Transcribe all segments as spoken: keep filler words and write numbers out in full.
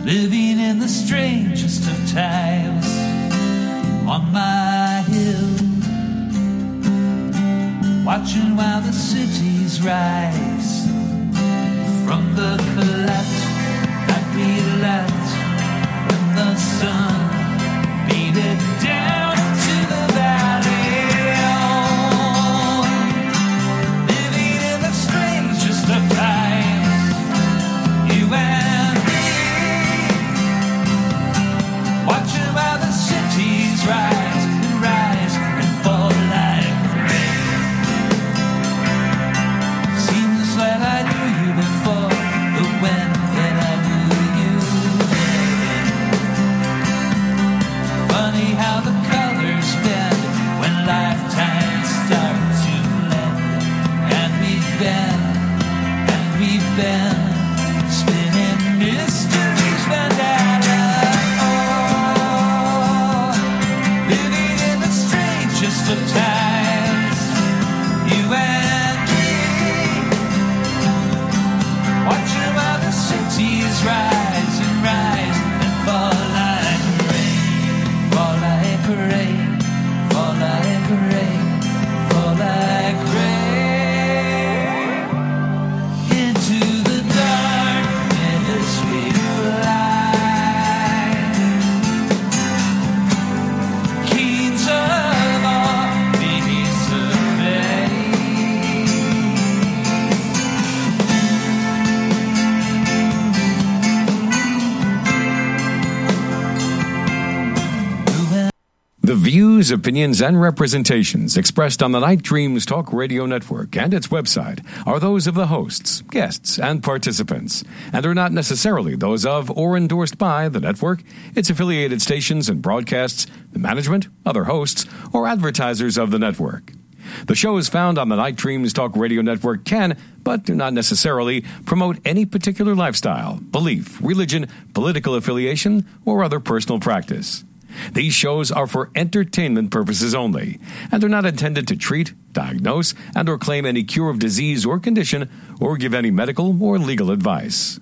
living in the strangest of times on my hill, watching while the cities rise from the collapse that we left when the sun beat it down to the valley. Oh, living in the strangest of times, you and me, watching while the cities rise and rise and fall like rain. Seems like I knew you before, but when did I knew you? Funny how the colors bend when lifetimes start to blend, and we've been, and we've been spinning mysteries bandana. Oh, living in the strangest of times, you and me, watching while the cities rise and rise and fall like rain, fall like rain, fall like rain, fall like rain. Into the darkness we fly, keys of our beasts of bay. The views, opinions, and representations expressed on the Night Dreams Talk Radio Network and its website are those of the hosts, guests, and participants, and are not necessarily those of or endorsed by the network, its affiliated stations and broadcasts, the management, other hosts, or advertisers of the network. The shows found on the Night Dreams Talk Radio Network can, but do not necessarily, promote any particular lifestyle, belief, religion, political affiliation, or other personal practice. These shows are for entertainment purposes only and are not intended to treat, diagnose, and or claim any cure of disease or condition or give any medical or legal advice.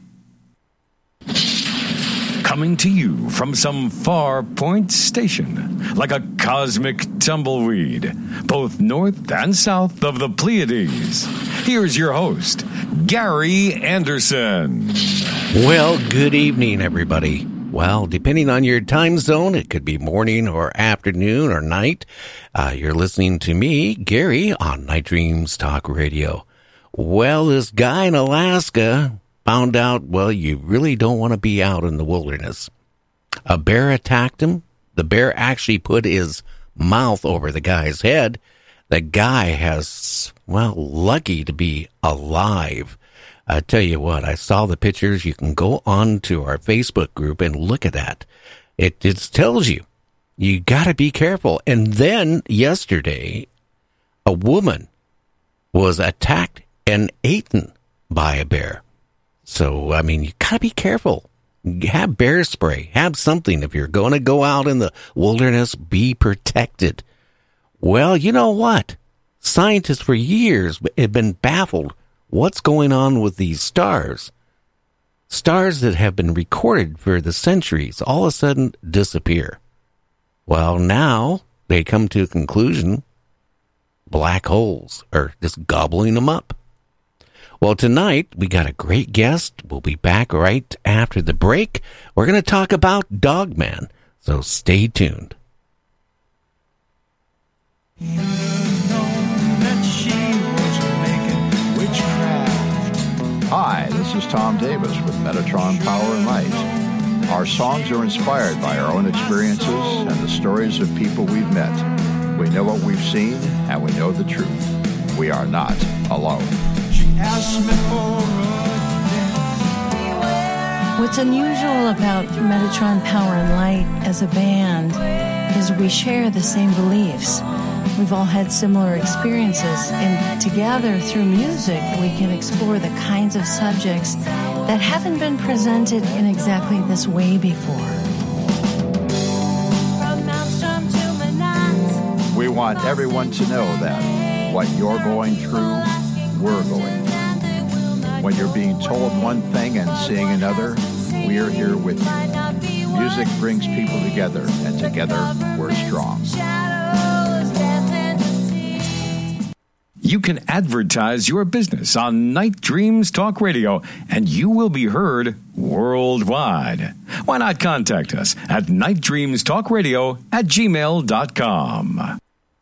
Coming to you from some far point station, like a cosmic tumbleweed, both north and south of the Pleiades, here's your host, Gary Anderson. Well, good evening, everybody. Well, depending on your time zone, it could be morning or afternoon or night. Uh, you're listening to me, Gary, on Night Dreams Talk Radio. Well, this guy in Alaska found out, well, you really don't want to be out in the wilderness. A bear attacked him. The bear actually put his mouth over the guy's head. The guy has, well, lucky to be alive. I tell you what, I saw the pictures. You can go on to our Facebook group and look at that. It just tells you, you got to be careful. And then yesterday, a woman was attacked and eaten by a bear. So, I mean, you got to be careful. Have bear spray. Have something. If you're going to go out in the wilderness, be protected. Well, you know what? Scientists for years have been baffled. What's going on with these stars? Stars that have been recorded for the centuries all of a sudden disappear. Well, now they come to a conclusion. Black holes are just gobbling them up. Well, tonight we got a great guest. We'll be back right after the break. We're going to talk about Dogman, so stay tuned. Hi, this is Tom Davis with Metatron Power and Light. Our songs are inspired by our own experiences and the stories of people we've met. We know what we've seen, and we know the truth. We are not alone. She asked me for What's unusual about Metatron Power and Light as a band is we share the same beliefs. We've all had similar experiences, and together through music we can explore the kinds of subjects that haven't been presented in exactly this way before. We want everyone to know that what you're going through, we're going through. When you're being told one thing and seeing another, we are here with you. Music brings people together, and together we're strong. You can advertise your business on Night Dreams Talk Radio, and you will be heard worldwide. Why not contact us at nightdreamstalkradio at gmail dot com.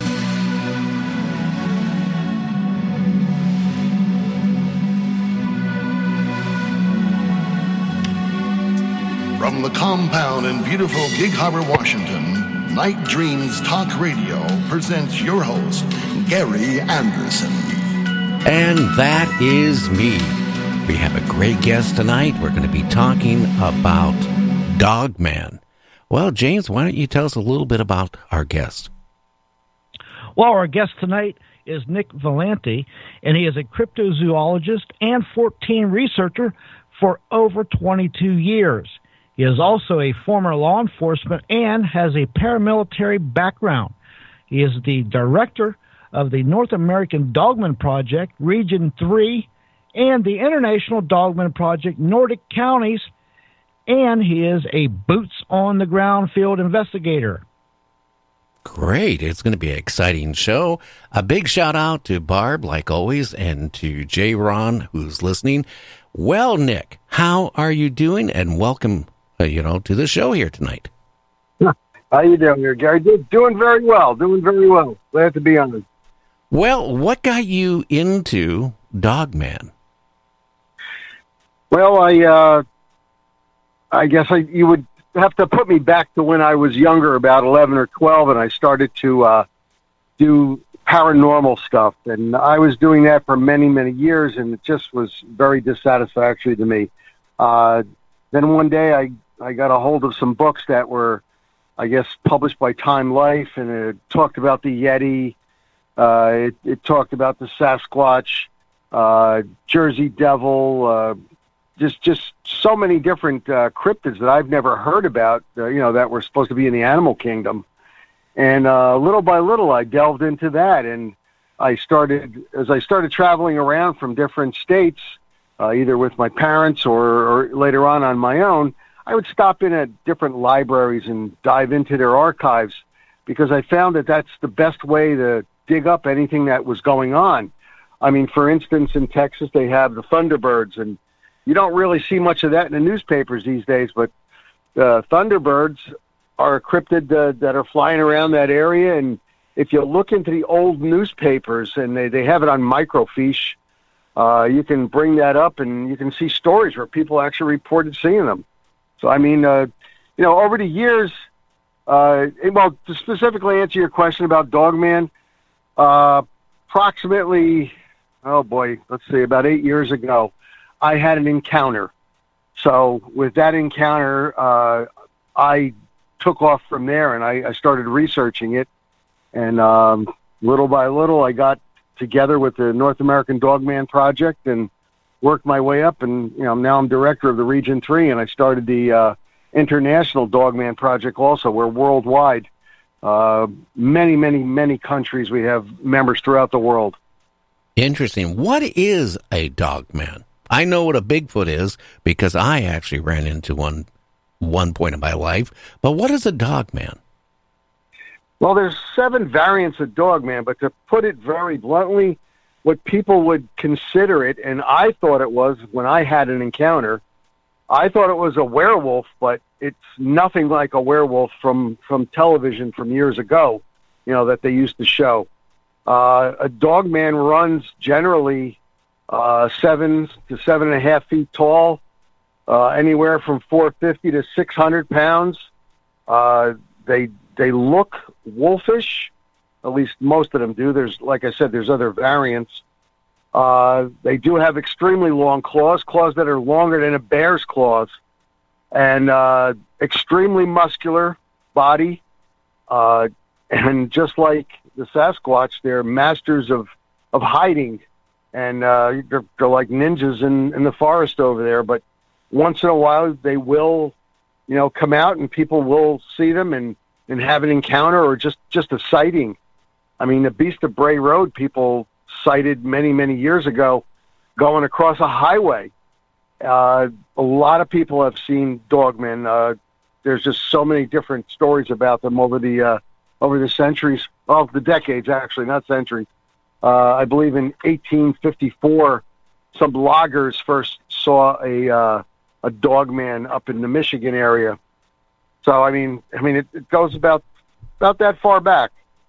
From the compound in beautiful Gig Harbor, Washington, Night Dreams Talk Radio presents your host, Gary Anderson. And that is me. We have a great guest tonight. We're going to be talking about Dogman. Well, James, why don't you tell us a little bit about our guest? Well, our guest tonight is Nick Valenti, and he is a cryptozoologist and fourteen researcher for over twenty-two years. He is also a former law enforcement and has a paramilitary background. He is the director of the North American Dogman Project, Region three, and the International Dogman Project, Nordic Counties, and he is a boots-on-the-ground field investigator. Great. It's going to be an exciting show. A big shout-out to Barb, like always, and to J. Ron, who's listening. Well, Nick, how are you doing? And welcome Uh, you know, to the show here tonight. How you doing here, Gary? Doing very well. Doing very well. Glad to be on. Well, what got you into Dogman? Well, I, uh, I guess I, you would have to put me back to when I was younger, about eleven or twelve, and I started to uh, do paranormal stuff. And I was doing that for many, many years, and it just was very dissatisfactory to me. Uh, then one day I I got a hold of some books that were, I guess, published by Time Life, and it talked about the Yeti. Uh, it, it talked about the Sasquatch, uh, Jersey Devil, uh, just just so many different uh, cryptids that I've never heard about, uh, you know, that were supposed to be in the animal kingdom. And uh, little by little, I delved into that, and I started, as I started traveling around from different states, uh, either with my parents or, or later on on my own, I would stop in at different libraries and dive into their archives, because I found that that's the best way to dig up anything that was going on. I mean, for instance, in Texas, they have the Thunderbirds, and you don't really see much of that in the newspapers these days, but uh, Thunderbirds are a cryptid uh, that are flying around that area, and if you look into the old newspapers, and they, they have it on microfiche, uh, you can bring that up, and you can see stories where people actually reported seeing them. So, I mean, uh, you know, over the years, uh, well, to specifically answer your question about Dogman, uh, approximately, oh boy, let's see, about eight years ago, I had an encounter. So with that encounter, uh, I took off from there, and I, I started researching it. And um, little by little, I got together with the North American Dogman Project and worked my way up, and you know now I'm director of the Region three, and I started the uh, International Dogman Project also. We're worldwide. Uh, many, many, many countries. We have members throughout the world. Interesting. What is a Dogman? I know what a Bigfoot is because I actually ran into one one point in my life, but what is a Dogman? Well, there's seven variants of Dogman, but to put it very bluntly, what people would consider it, and I thought it was when I had an encounter, I thought it was a werewolf, but it's nothing like a werewolf from, from television from years ago, you know, that they used to show. Uh, a Dogman runs generally uh, seven to seven and a half feet tall, uh, anywhere from four fifty to six hundred pounds. Uh, they they look wolfish. At least most of them do. There's, like I said, there's other variants. Uh, they do have extremely long claws, claws that are longer than a bear's claws, and uh, extremely muscular body. Uh, and just like the Sasquatch, they're masters of, of hiding, and uh, they're, they're like ninjas in, in the forest over there. But once in a while, they will, you know, come out, and people will see them and, and have an encounter or just, just a sighting. I mean, the Beast of Bray Road, people sighted many, many years ago going across a highway. Uh, a lot of people have seen dogmen. Uh, there's just so many different stories about them over the uh, over the centuries, well, the decades actually, not centuries. Uh, I believe in eighteen fifty-four, some loggers first saw a uh, a dogman up in the Michigan area. So I mean, I mean, it, it goes about about that far back.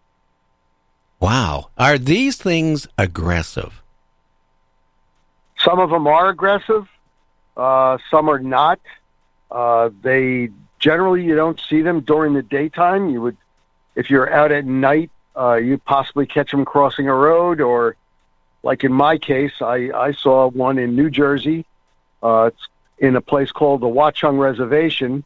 Wow, are these things aggressive? Some of them are aggressive. Uh, some are not. Uh, they generally, you don't see them during the daytime. You would, if you're out at night, uh, you possibly catch them crossing a road, or like in my case, I, I saw one in New Jersey. Uh, it's in a place called the Watchung Reservation,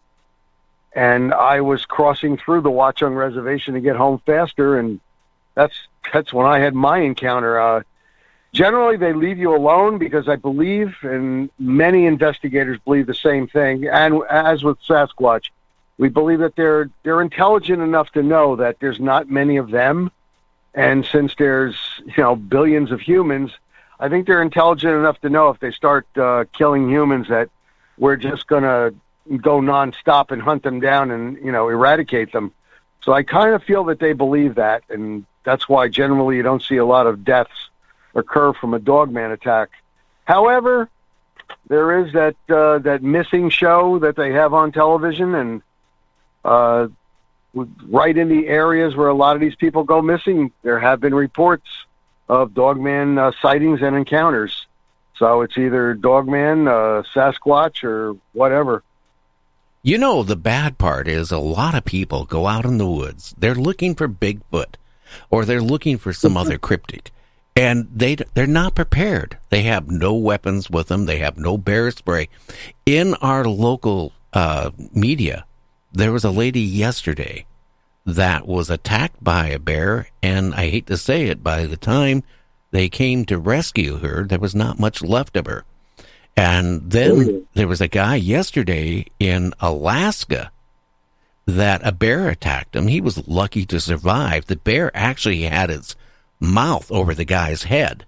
and I was crossing through the Watchung Reservation to get home faster, and that's that's when I had my encounter. Uh, Generally, they leave you alone because I believe, and many investigators believe the same thing, and as with Sasquatch, we believe that they're they're intelligent enough to know that there's not many of them, and since there's, you know, billions of humans, I think they're intelligent enough to know if they start uh, killing humans that we're just going to go nonstop and hunt them down and, you know, eradicate them. So I kind of feel that they believe that, and that's why generally you don't see a lot of deaths occur from a dogman attack. However, there is that uh, that missing show that they have on television, and uh, right in the areas where a lot of these people go missing, there have been reports of dogman uh, sightings and encounters. So it's either dogman, uh, Sasquatch, or whatever. You know, the bad part is a lot of people go out in the woods. They're looking for Bigfoot, or they're looking for some other cryptid. And they, they're not prepared. They have no weapons with them. They have no bear spray. In our local uh, media, there was a lady yesterday that was attacked by a bear, and I hate to say it, by the time they came to rescue her, there was not much left of her. And then there was a guy yesterday in Alaska that a bear attacked him. He was lucky to survive. The bear actually had its mouth over the guy's head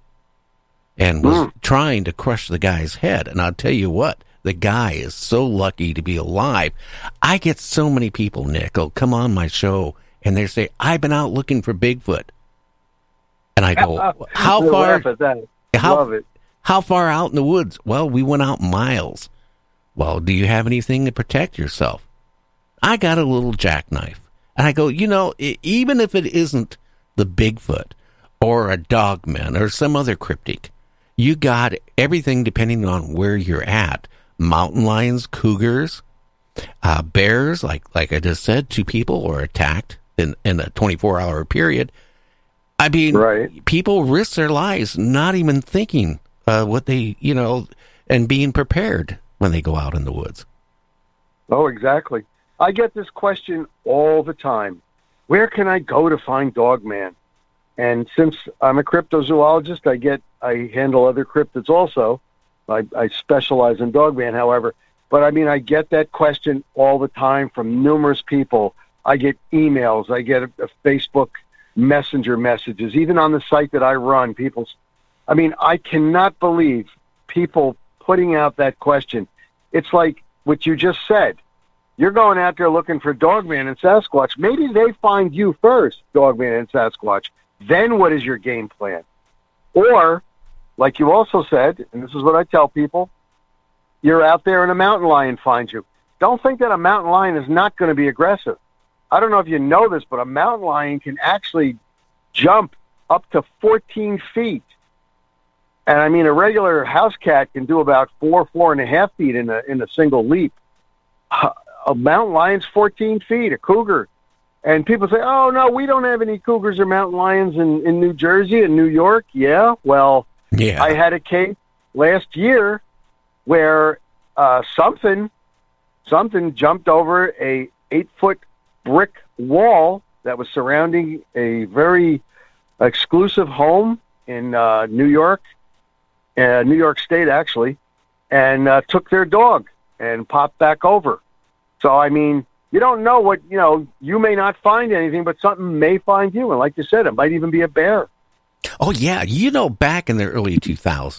and was mm. trying to crush the guy's head. And I'll tell you what, the guy is so lucky to be alive. I get so many people, Nick, will come on my show and they say, I've been out looking for Bigfoot. And I go, how far? How, Love it. How far out in the woods? Well, we went out miles. Well, do you have anything to protect yourself? I got a little jackknife. And I go, you know, even if it isn't the Bigfoot, or a dogman, or some other cryptid, you got everything depending on where you're at. Mountain lions, cougars, uh, bears, like like I just said, two people were attacked in, in a twenty-four hour period. I mean, right. People risk their lives not even thinking uh, what they, you know, and being prepared when they go out in the woods. Oh, exactly. I get this question all the time. Where can I go to find dogman? And since I'm a cryptozoologist, I get I handle other cryptids also. I, I specialize in dogman, however. But I mean, I get that question all the time from numerous people. I get emails. I get a, a Facebook Messenger messages. Even on the site that I run, people. I mean, I cannot believe people putting out that question. It's like what you just said. You're going out there looking for dogman and Sasquatch. Maybe they find you first, dogman and Sasquatch. Then what is your game plan? Or, like you also said, and this is what I tell people, you're out there and a mountain lion finds you. Don't think that a mountain lion is not going to be aggressive. I don't know if you know this, but a mountain lion can actually jump up to fourteen feet. And I mean, a regular house cat can do about four, four and a half feet in a, in a single leap. A mountain lion's fourteen feet, a cougar. And people say, oh, no, we don't have any cougars or mountain lions in, in New Jersey and New York. Yeah, well, yeah. I had a case last year where uh, something something jumped over a eight-foot brick wall that was surrounding a very exclusive home in uh, New York, uh, New York State, actually, and uh, took their dog and popped back over. So, I mean, you don't know what, you know, you may not find anything, but something may find you. And like you said, it might even be a bear. Oh, yeah. You know, back in the early two thousands,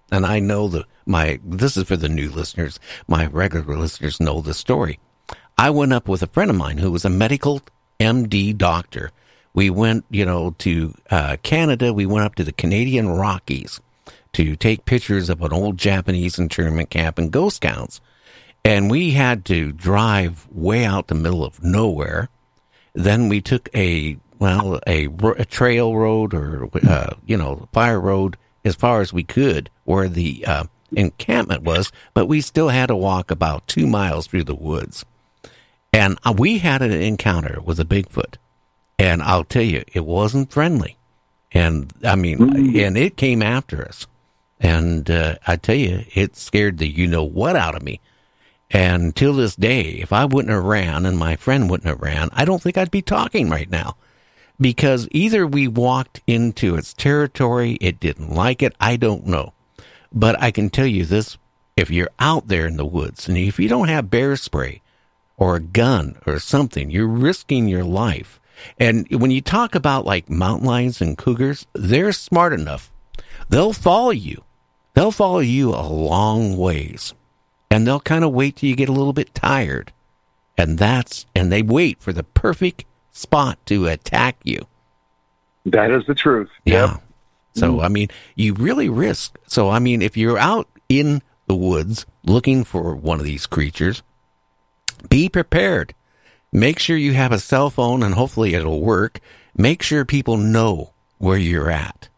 and I know the my. This is for the new listeners. My regular listeners know the story. I went up with a friend of mine who was a medical M D doctor. We went, you know, to uh, Canada. We went up to the Canadian Rockies to take pictures of an old Japanese internment camp and ghost scouts. And we had to drive way out the middle of nowhere. Then we took a, well, a, a trail road or, uh, you know, fire road as far as we could where the uh, encampment was, but we still had to walk about two miles through the woods. And we had an encounter with a Bigfoot. And I'll tell you, it wasn't friendly. And, I mean, mm-hmm. and it came after us. And uh, I tell you, it scared the you-know-what out of me. And till this day, if I wouldn't have ran and my friend wouldn't have ran, I don't think I'd be talking right now. Because either we walked into its territory, it didn't like it, I don't know. But I can tell you this, if you're out there in the woods, and if you don't have bear spray or a gun or something, you're risking your life. And when you talk about like mountain lions and cougars, they're smart enough. They'll follow you. They'll follow you a long ways. And they'll kind of wait till you get a little bit tired. And that's, and they wait for the perfect spot to attack you. That is the truth. Yeah. Yep. So, I mean, you really risk. So, I mean, if you're out in the woods looking for one of these creatures, be prepared. Make sure you have a cell phone and hopefully it'll work. Make sure people know where you're at.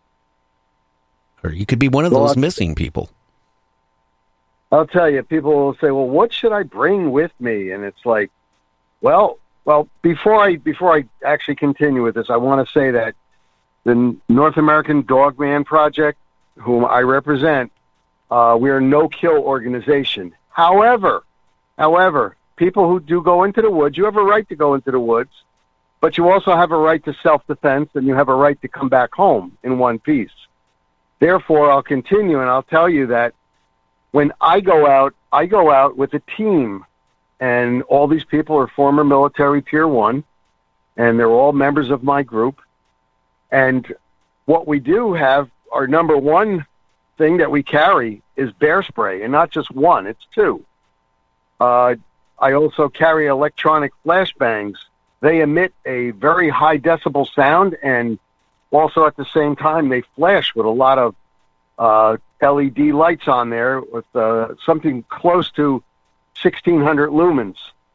Or you could be one of those well, missing people. I'll tell you, people will say, well, what should I bring with me? And it's like, well, well, before I before I actually continue with this, I want to say that the North American Dogman Project, whom I represent, uh, we are a no-kill organization. However, however, people who do go into the woods, you have a right to go into the woods, but you also have a right to self-defense, and you have a right to come back home in one piece. Therefore, I'll continue, and I'll tell you that when I go out, I go out with a team, and all these people are former military Tier one, and they're all members of my group. And what we do have, our number one thing that we carry is bear spray, and not just one, it's two. Uh, I also carry electronic flashbangs. They emit a very high decibel sound, and also at the same time, they flash with a lot of uh, L E D lights on there with uh, something close to sixteen hundred lumens.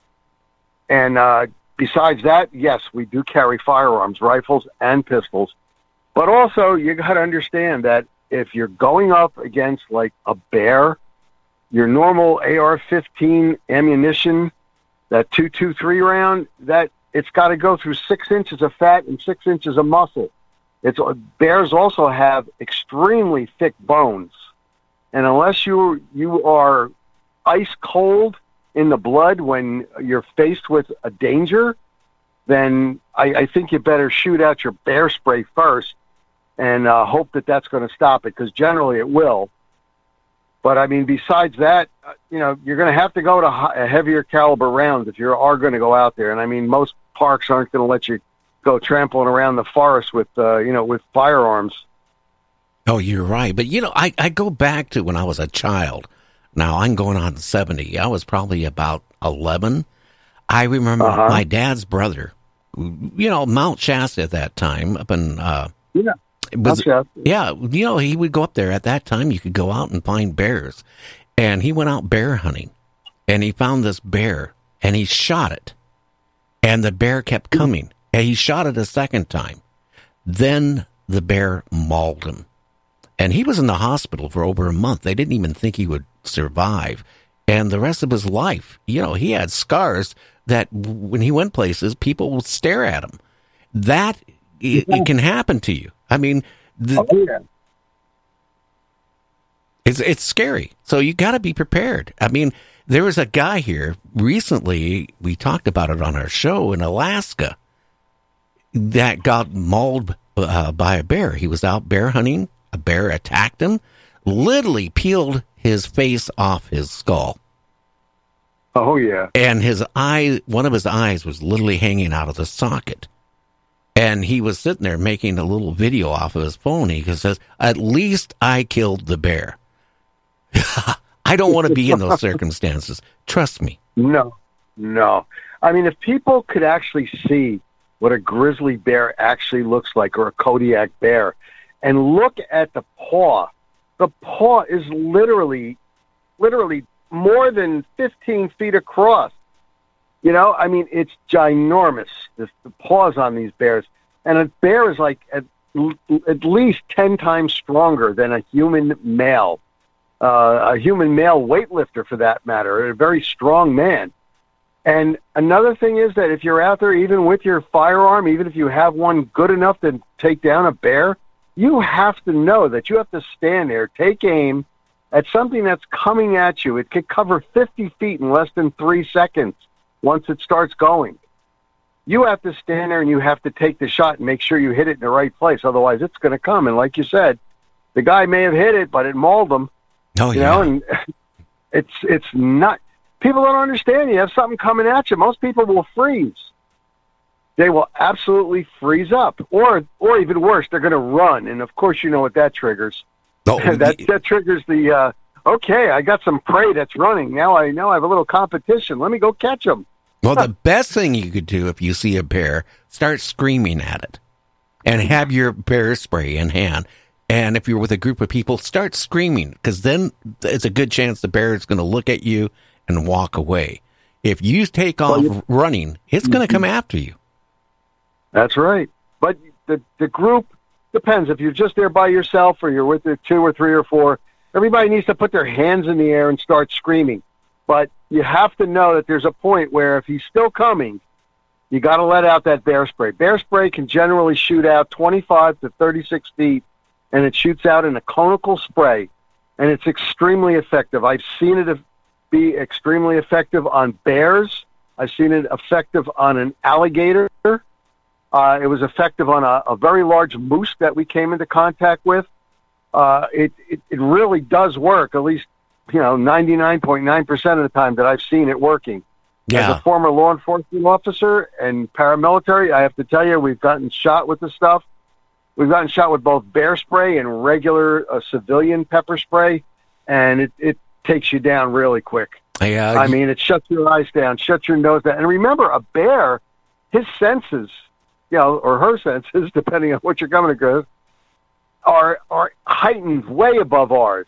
And uh, besides that, yes, we do carry firearms, rifles and pistols. But also, you got to understand that if you're going up against like a bear, your normal A R fifteen ammunition, that two twenty-three round, that it's got to go through six inches of fat and six inches of muscle. It's bears also have extremely thick bones, and unless you you are ice cold in the blood when you're faced with a danger, then I, I think you better shoot out your bear spray first and uh, hope that that's going to stop it, because generally it will. But I mean, besides that, you know, you're going to have to go to a heavier caliber rounds if you are going to go out there. And I mean, most parks aren't going to let you go trampling around the forest with, uh, you know, with firearms. Oh, you're right. But, you know, I, I go back to when I was a child. Now, I'm going on seventy. I was probably about eleven. I remember uh-huh. my dad's brother, you know, Mount Shasta at that time, up in... Uh, yeah, was, yeah, you know, he would go up there. At that time, you could go out and find bears. And he went out bear hunting. And he found this bear, and he shot it. And the bear kept coming. And he shot it a second time. Then the bear mauled him. And he was in the hospital for over a month. They didn't even think he would survive. And the rest of his life, you know, he had scars that when he went places, people would stare at him. That, it, it can happen to you. I mean, the, oh, yeah. it's, it's scary. So you got to be prepared. I mean, there was a guy here recently, we talked about it on our show, in Alaska, that got mauled uh, by a bear. He was out bear hunting. A bear attacked him, literally peeled his face off his skull. Oh, yeah. And his eye, one of his eyes was literally hanging out of the socket. And he was sitting there making a little video off of his phone. He says, at least I killed the bear. I don't want to be in those circumstances. Trust me. No, no. I mean, if people could actually see what a grizzly bear actually looks like, or a Kodiak bear, and look at the paw, the paw is literally, literally more than fifteen feet across. You know, I mean, it's ginormous, this, the paws on these bears. And a bear is like at, at least ten times stronger than a human male. Uh, a human male weightlifter, for that matter, a very strong man. And another thing is that if you're out there, even with your firearm, even if you have one good enough to take down a bear, you have to know that you have to stand there, take aim at something that's coming at you. It could cover fifty feet in less than three seconds once it starts going. You have to stand there and you have to take the shot and make sure you hit it in the right place. Otherwise, it's going to come. And like you said, the guy may have hit it, but it mauled him. Oh, you yeah. know, and it's it's not. People don't understand. You have something coming at you. Most people will freeze. They will absolutely freeze up, or or even worse, they're going to run. And of course, you know what that triggers. Oh, that that triggers the. Uh, okay, I got some prey that's running. Now I know I have a little competition. Let me go catch them. Well, the best thing you could do if you see a bear, start screaming at it, and have your bear spray in hand. And if you're with a group of people, start screaming, because then it's a good chance the bear is going to look at you and walk away. If you take off well, you, running, it's going to come after you. That's right. But the the group depends. If you're just there by yourself, or you're with the two or three or four, everybody needs to put their hands in the air and start screaming. But you have to know that there's a point where if he's still coming, you got to let out that bear spray. Bear spray can generally shoot out twenty-five to thirty-six feet, and it shoots out in a conical spray, and it's extremely effective. I've seen it be extremely effective on bears. I've seen it effective on an alligator. Uh, it was effective on a, a very large moose that we came into contact with. Uh, it, it it really does work, at least, you know, ninety-nine point nine percent of the time that I've seen it working. Yeah. As a former law enforcement officer and paramilitary, I have to tell you, we've gotten shot with the stuff. We've gotten shot with both bear spray and regular uh, civilian pepper spray, and it, it takes you down really quick. Yeah, I mean, it shuts your eyes down, shuts your nose down. And remember, a bear, his senses, you know, or her senses, depending on what you're coming across, are are heightened way above ours.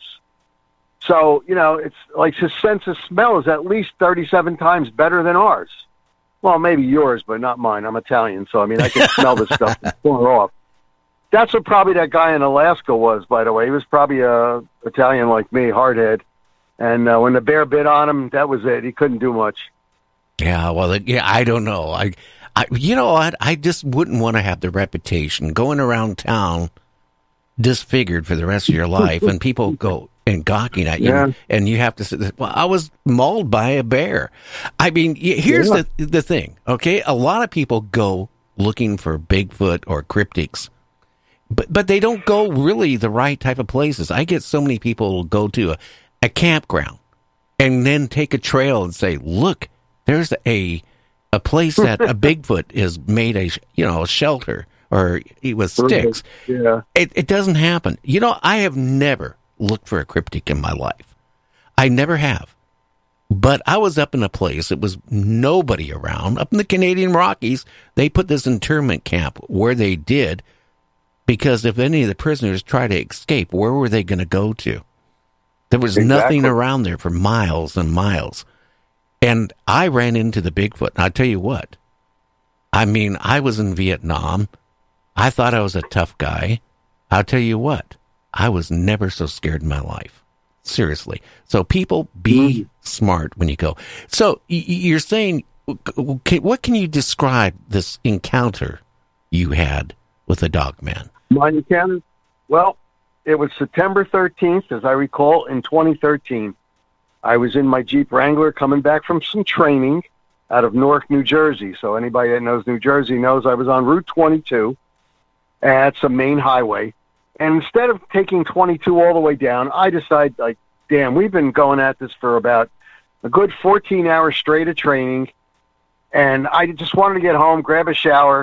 So, you know, it's like his sense of smell is at least thirty-seven times better than ours. Well, maybe yours, but not mine. I'm Italian, so, I mean, I can smell this stuff far off. That's what probably that guy in Alaska was, by the way. He was probably a Italian like me, hardhead. And uh, when the bear bit on him, that was it. He couldn't do much. Yeah, well, yeah, I don't know. I, I you know what? I just wouldn't want to have the reputation going around town disfigured for the rest of your life, and people go and gawking at you, Yeah. and you have to say, well, I was mauled by a bear. I mean, here's Yeah. the the thing, okay? A lot of people go looking for Bigfoot or cryptids, but but they don't go really the right type of places. I get so many people who go to a, a campground and then take a trail and say, look, there's a a place that a Bigfoot is made a, you know, a shelter, or it was sticks. Yeah. It, it doesn't happen. You know, I have never looked for a cryptid in my life. I never have. But I was up in a place, it was nobody around. Up in the Canadian Rockies, they put this internment camp where they did, because if any of the prisoners try to escape, where were they going to go to? There was Exactly. nothing around there for miles and miles. And I ran into the Bigfoot. And I'll tell you what, I mean, I was in Vietnam. I thought I was a tough guy. I'll tell you what, I was never so scared in my life. Seriously. So people, be mm. smart when you go. So y- you're saying, what can you describe this encounter you had with the dog man? My encounter? Well, it was September thirteenth, as I recall, in twenty thirteen. I was in my Jeep Wrangler coming back from some training out of Newark, New Jersey. So anybody that knows New Jersey knows I was on Route twenty-two. That's a main highway. And instead of taking twenty-two all the way down, I decided, like, damn, we've been going at this for about a good fourteen hours straight of training. And I just wanted to get home, grab a shower,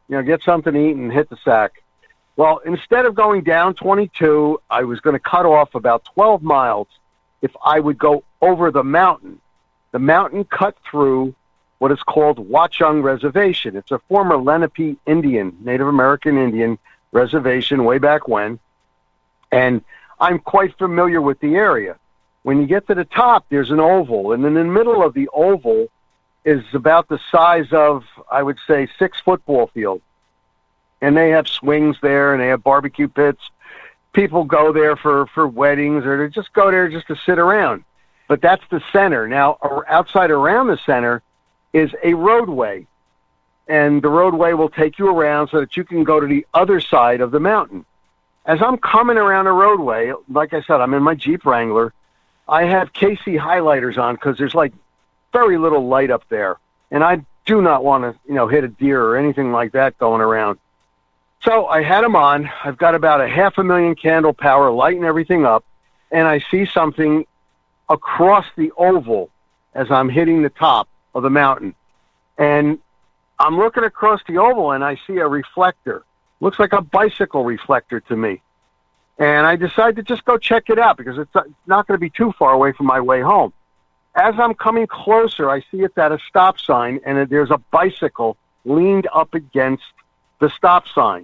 you know, get something to eat and hit the sack. Well, instead of going down twenty-two, I was going to cut off about twelve miles if I would go over the mountain. The mountain cut through what is called Watchung Reservation. It's a former Lenape Indian, Native American Indian reservation way back when, and I'm quite familiar with the area. When you get to the top, there's an oval, and in the middle of the oval is about the size of, I would say, six football fields. And they have swings there, and they have barbecue pits. People go there for, for weddings, or they just go there just to sit around. But that's the center. Now, outside around the center is a roadway. And the roadway will take you around so that you can go to the other side of the mountain. As I'm coming around the roadway, like I said, I'm in my Jeep Wrangler. I have K C highlighters on because there's like very little light up there. And I do not want to, you know, hit a deer or anything like that going around. So I had them on. I've got about a half a million candle power, lighting everything up, and I see something across the oval as I'm hitting the top of the mountain. And I'm looking across the oval, and I see a reflector. Looks like a bicycle reflector to me. And I decide to just go check it out because it's not going to be too far away from my way home. As I'm coming closer, I see it's at a stop sign, and there's a bicycle leaned up against the stop sign.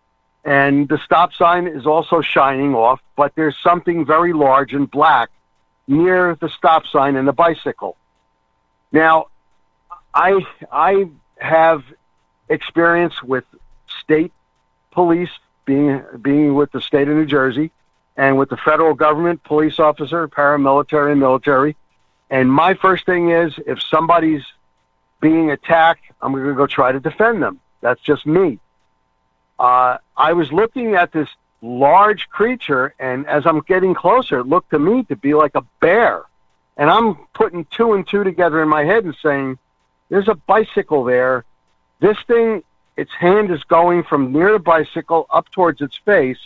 And the stop sign is also shining off, but there's something very large and black near the stop sign and the bicycle. Now, I I have experience with state police, being being with the state of New Jersey, and with the federal government, police officer, paramilitary, and military. And my first thing is, if somebody's being attacked, I'm going to go try to defend them. That's just me. Uh, I was looking at this large creature, and as I'm getting closer, it looked to me to be like a bear. And I'm putting two and two together in my head and saying, there's a bicycle there. This thing, its hand is going from near the bicycle up towards its face,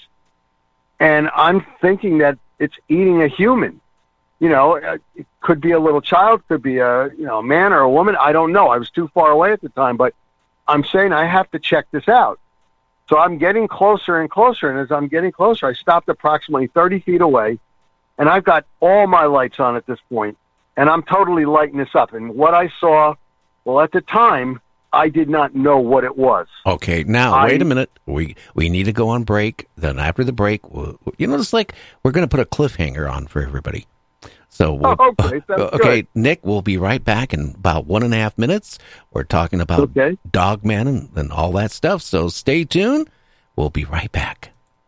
and I'm thinking that it's eating a human. You know, it could be a little child, could be a you know a man or a woman. I don't know. I was too far away at the time, but I'm saying I have to check this out. So I'm getting closer and closer, and as I'm getting closer, I stopped approximately thirty feet away, and I've got all my lights on at this point, and I'm totally lighting this up. And what I saw, well, at the time, I did not know what it was. Okay, now, I, wait a minute. We we need to go on break. Then after the break, we'll, you know, it's like we're going to put a cliffhanger on for everybody. So, we'll, oh, okay, that's okay, good. Nick, we'll be right back in about one and a half minutes. We're talking about okay. Dogman and, and all that stuff. So stay tuned. We'll be right back.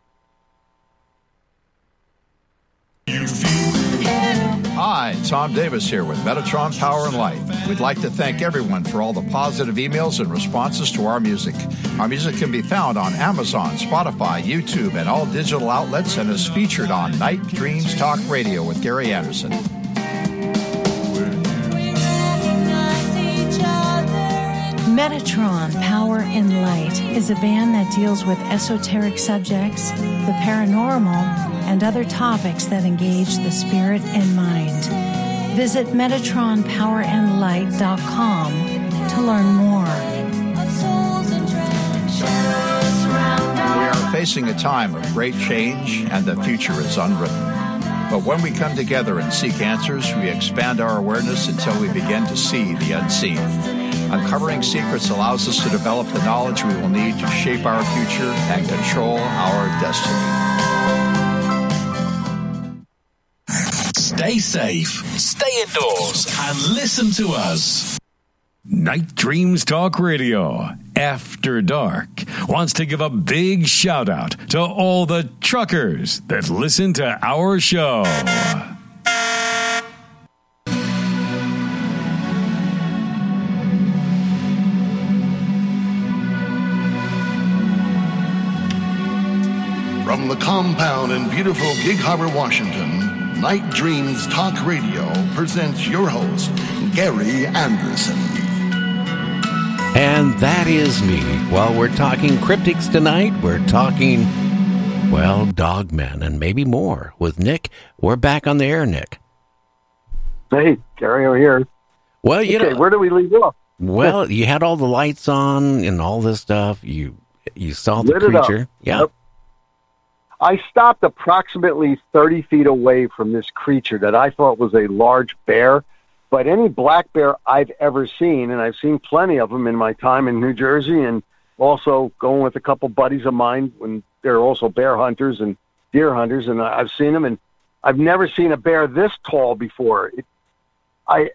Hi, Tom Davis here with Metatron Power and Light. We'd like to thank everyone for all the positive emails and responses to our music. Our music can be found on Amazon, Spotify, YouTube, and all digital outlets, and is featured on Night Dreams Talk Radio with Gary Anderson. Metatron Power and Light is a band that deals with esoteric subjects, the paranormal, and other topics that engage the spirit and mind. Visit metatron power and light dot com to learn more. We are facing a time of great change, and the future is unwritten. But when we come together and seek answers, we expand our awareness until we begin to see the unseen. Uncovering secrets allows us to develop the knowledge we will need to shape our future and control our destiny. Stay safe, stay indoors, and listen to us. Night Dreams Talk Radio, After Dark, wants to give a big shout out to all the truckers that listen to our show. From the compound in beautiful Gig Harbor, Washington, Night Dreams Talk Radio presents your host, Gary Anderson. And that is me. While we're talking cryptics tonight, we're talking, well, dogmen and maybe more with Nick. We're back on the air, Nick. Hey, Gary, over here. Well, you okay, know, where do we leave off? Well, you had all the lights on and all this stuff. You you saw the Lit it up. creature. Yeah. Yep. I stopped approximately thirty feet away from this creature that I thought was a large bear. But any black bear I've ever seen, and I've seen plenty of them in my time in New Jersey, and also going with a couple buddies of mine when they're also bear hunters and deer hunters, and I've seen them, and I've never seen a bear this tall before. It, I,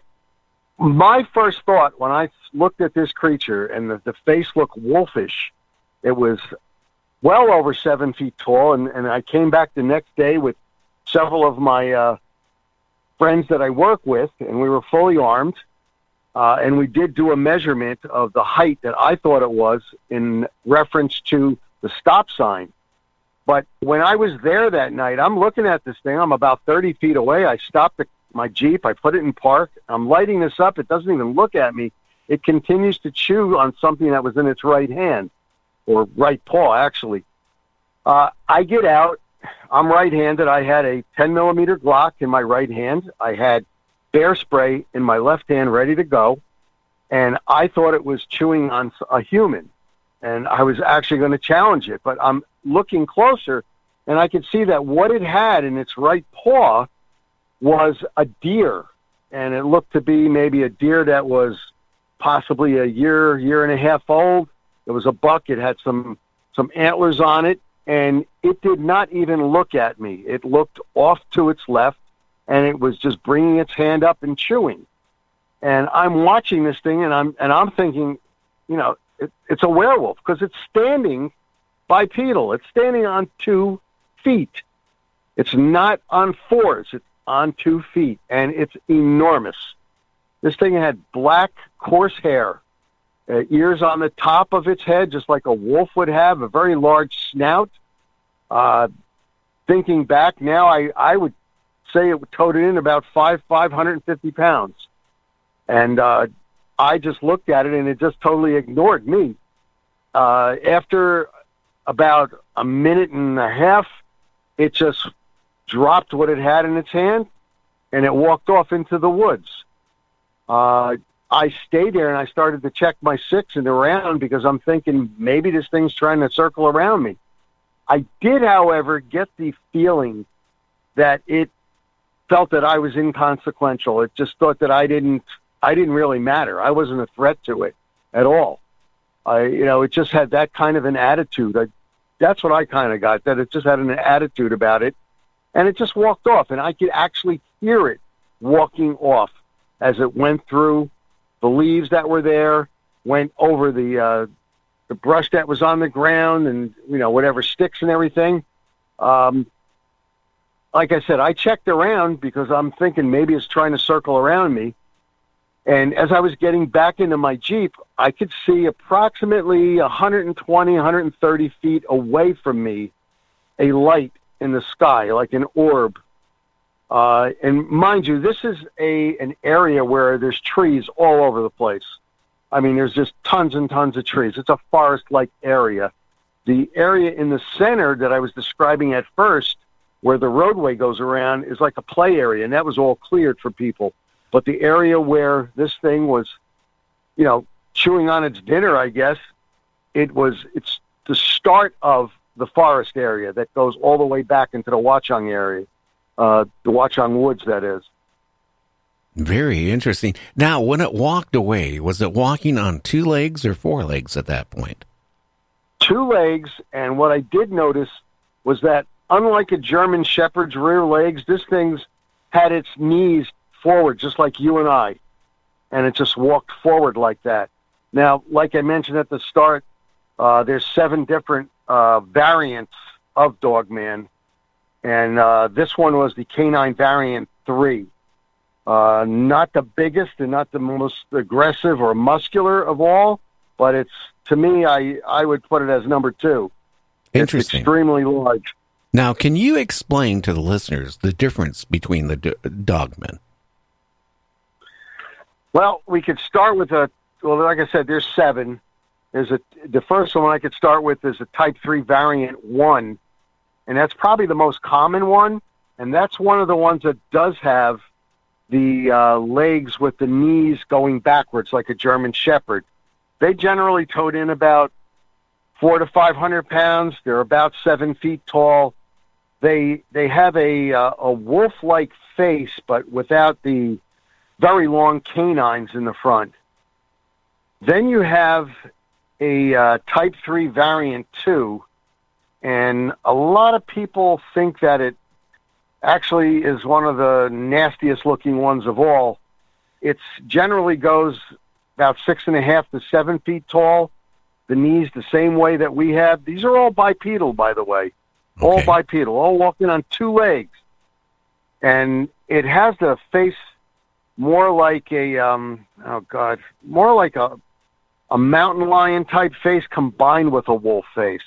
my first thought when I looked at this creature, and the, the face looked wolfish, it was well over seven feet tall, and, and I came back the next day with several of my uh, friends that I work with, and we were fully armed, uh, and we did do a measurement of the height that I thought it was in reference to the stop sign. But when I was there that night, I'm looking at this thing. I'm about thirty feet away. I stopped the, my Jeep. I put it in park. I'm lighting this up. It doesn't even look at me. It continues to chew on something that was in its right hand, or right paw, actually. Uh, I get out. I'm right-handed. I had a ten millimeter Glock in my right hand. I had bear spray in my left hand ready to go, and I thought it was chewing on a human, and I was actually going to challenge it. But I'm looking closer, and I could see that what it had in its right paw was a deer, and it looked to be maybe a deer that was possibly a year, year and a half old. It was a buck. It had some some antlers on it. And it did not even look at me. It looked off to its left, and it was just bringing its hand up and chewing. And I'm watching this thing, and I'm and I'm thinking, you know, it, it's a werewolf because it's standing bipedal. It's standing on two feet. It's not on fours. It's on two feet, and it's enormous. This thing had black, coarse hair. Uh, ears on the top of its head, just like a wolf would have, a very large snout. Uh, thinking back now, I, I would say it toted in about five, five hundred fifty pounds. And uh, I just looked at it, and it just totally ignored me. Uh, after about a minute and a half, it just dropped what it had in its hand, and it walked off into the woods. Uh, I stayed there and I started to check my six and around because I'm thinking maybe this thing's trying to circle around me. I did, however, get the feeling that it felt that I was inconsequential. It just thought that I didn't, I didn't really matter. I wasn't a threat to it at all. I, you know, it just had that kind of an attitude. I, that's what I kind of got, that it just had an attitude about it, and it just walked off, and I could actually hear it walking off as it went through the leaves that were there, went over the uh, the brush that was on the ground, and you know whatever sticks and everything. Um, like I said, I checked around because I'm thinking maybe it's trying to circle around me. And as I was getting back into my Jeep, I could see approximately one hundred twenty, one hundred thirty feet away from me a light in the sky, like an orb. Uh, and mind you, this is a an area where there's trees all over the place. I mean, there's just tons and tons of trees. It's a forest-like area. The area in the center that I was describing at first, where the roadway goes around, is like a play area, and that was all cleared for people. But the area where this thing was, you know, chewing on its dinner, I guess, it was, it's the start of the forest area that goes all the way back into the Watchung area. Uh, the Watchung Woods, that is. Very interesting. Now, when it walked away, was it walking on two legs or four legs at that point? Two legs, and what I did notice was that unlike a German Shepherd's rear legs, this thing's had its knees forward, just like you and I, and it just walked forward like that. Now, like I mentioned at the start, uh, there's seven different uh, variants of Dogman. And uh, this one was the Canine Variant three. Uh, not the biggest and not the most aggressive or muscular of all, but it's, to me, I, I would put it as number two. Interesting. It's extremely large. Now, can you explain to the listeners the difference between the d- Dogmen? Well, we could start with a, well, like I said, there's seven. There's a, the first one I could start with is a Type three Variant one. And that's probably the most common one, and that's one of the ones that does have the uh, legs with the knees going backwards like a German Shepherd. They generally tote in about four to five hundred pounds. They're about seven feet tall. They they have a uh, a wolf-like face, but without the very long canines in the front. Then you have a uh, Type three Variant two, and a lot of people think that it actually is one of the nastiest looking ones of all. It generally goes about six and a half to seven feet tall. The knees the same way that we have. These are all bipedal, by the way. Okay. All bipedal, all walking on two legs. And it has the face more like a, um, oh God, more like a, a mountain lion type face combined with a wolf face.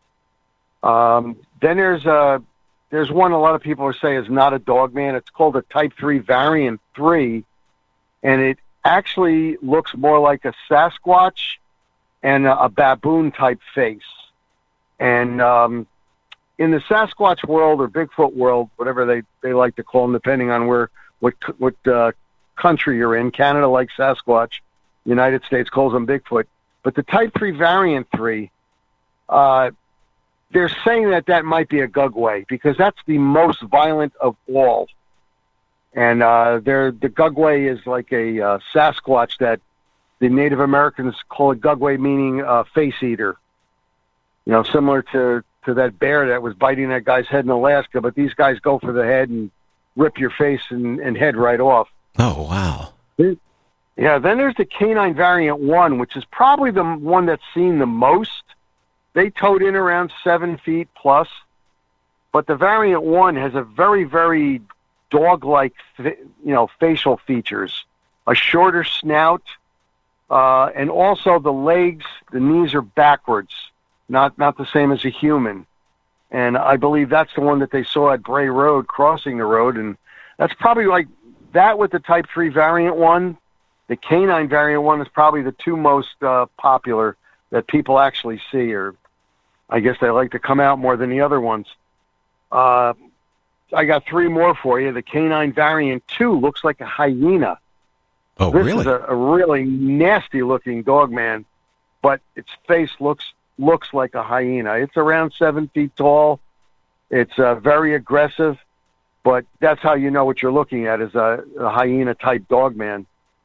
Um, then there's a, There's one a lot of people are saying is not a dog man. It's called a Type three Variant three, and it actually looks more like a Sasquatch and a, a baboon-type face. And um, in the Sasquatch world or Bigfoot world, whatever they, they like to call them, depending on where what what uh, country you're in, Canada likes Sasquatch, United States calls them Bigfoot. But the Type three Variant three, uh, they're saying that that might be a Gugway because that's the most violent of all. And uh, they're, the Gugway is like a uh, Sasquatch that the Native Americans call a Gugway, meaning uh, face eater. You know, similar to, to that bear that was biting that guy's head in Alaska, but these guys go for the head and rip your face and, and head right off. Oh, wow. Yeah, then there's the Canine Variant one, which is probably the one that's seen the most. They tote in around seven feet plus, but the Variant one has a very, very dog-like, you know, facial features, a shorter snout, uh, and also the legs, the knees are backwards, not not the same as a human. And I believe that's the one that they saw at Bray Road crossing the road, and that's probably like that with the Type three Variant one. The Canine Variant one is probably the two most uh, popular that people actually see, or I guess they like to come out more than the other ones. Uh, I got three more for you. The Canine Variant two looks like a hyena. Oh, this really? is a, a really nasty-looking dog, man, but its face looks looks like a hyena. It's around seven feet tall. It's uh, very aggressive, but that's how you know what you're looking at is a, a hyena-type dog, man.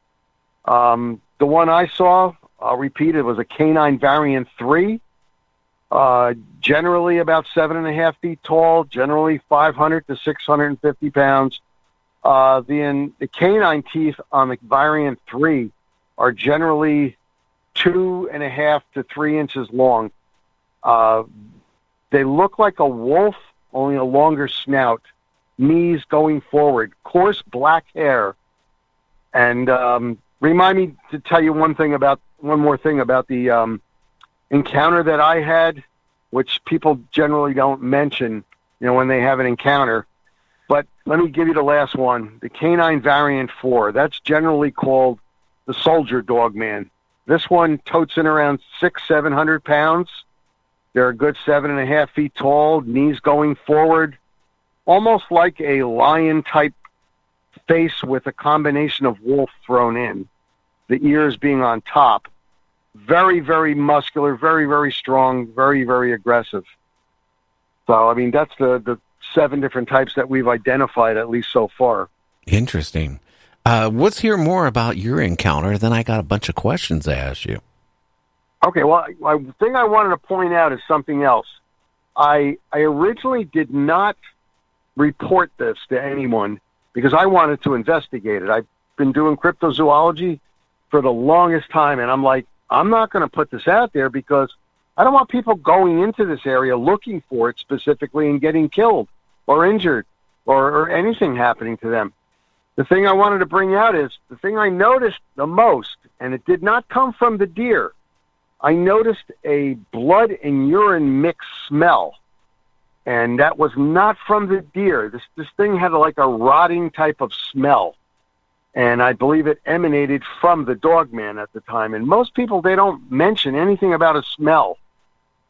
Um, the one I saw, I'll repeat, it was a Canine Variant three. Uh, generally about seven and a half feet tall, generally five hundred to six hundred fifty pounds. Uh, the, the canine teeth on the Variant three are generally two and a half to three inches long. Uh, they look like a wolf, only a longer snout, knees going forward, coarse black hair. And, um, remind me to tell you one thing about, one more thing about the, um, encounter that I had, which people generally don't mention, you know, when they have an encounter. But let me give you the last one, the Canine Variant four. That's generally called the soldier dog man. This one totes in around six, seven hundred pounds. They're a good seven and a half feet tall, knees going forward, almost like a lion type face with a combination of wolf thrown in, the ears being on top. Very, very muscular, very, very strong, very, very aggressive. So, I mean, that's the, the seven different types that we've identified, at least so far. Interesting. Uh, let's hear more about your encounter. Then I got a bunch of questions to ask you. Okay, well, I, the thing I wanted to point out is something else. I I originally did not report this to anyone because I wanted to investigate it. I've been doing cryptozoology for the longest time, and I'm like, I'm not going to put this out there because I don't want people going into this area looking for it specifically and getting killed or injured or, or anything happening to them. The thing I wanted to bring out is the thing I noticed the most, and it did not come from the deer. I noticed a blood and urine mixed smell, and that was not from the deer. This this thing had like a rotting type of smell, and I believe it emanated from the dog man at the time. And most people, they don't mention anything about a smell,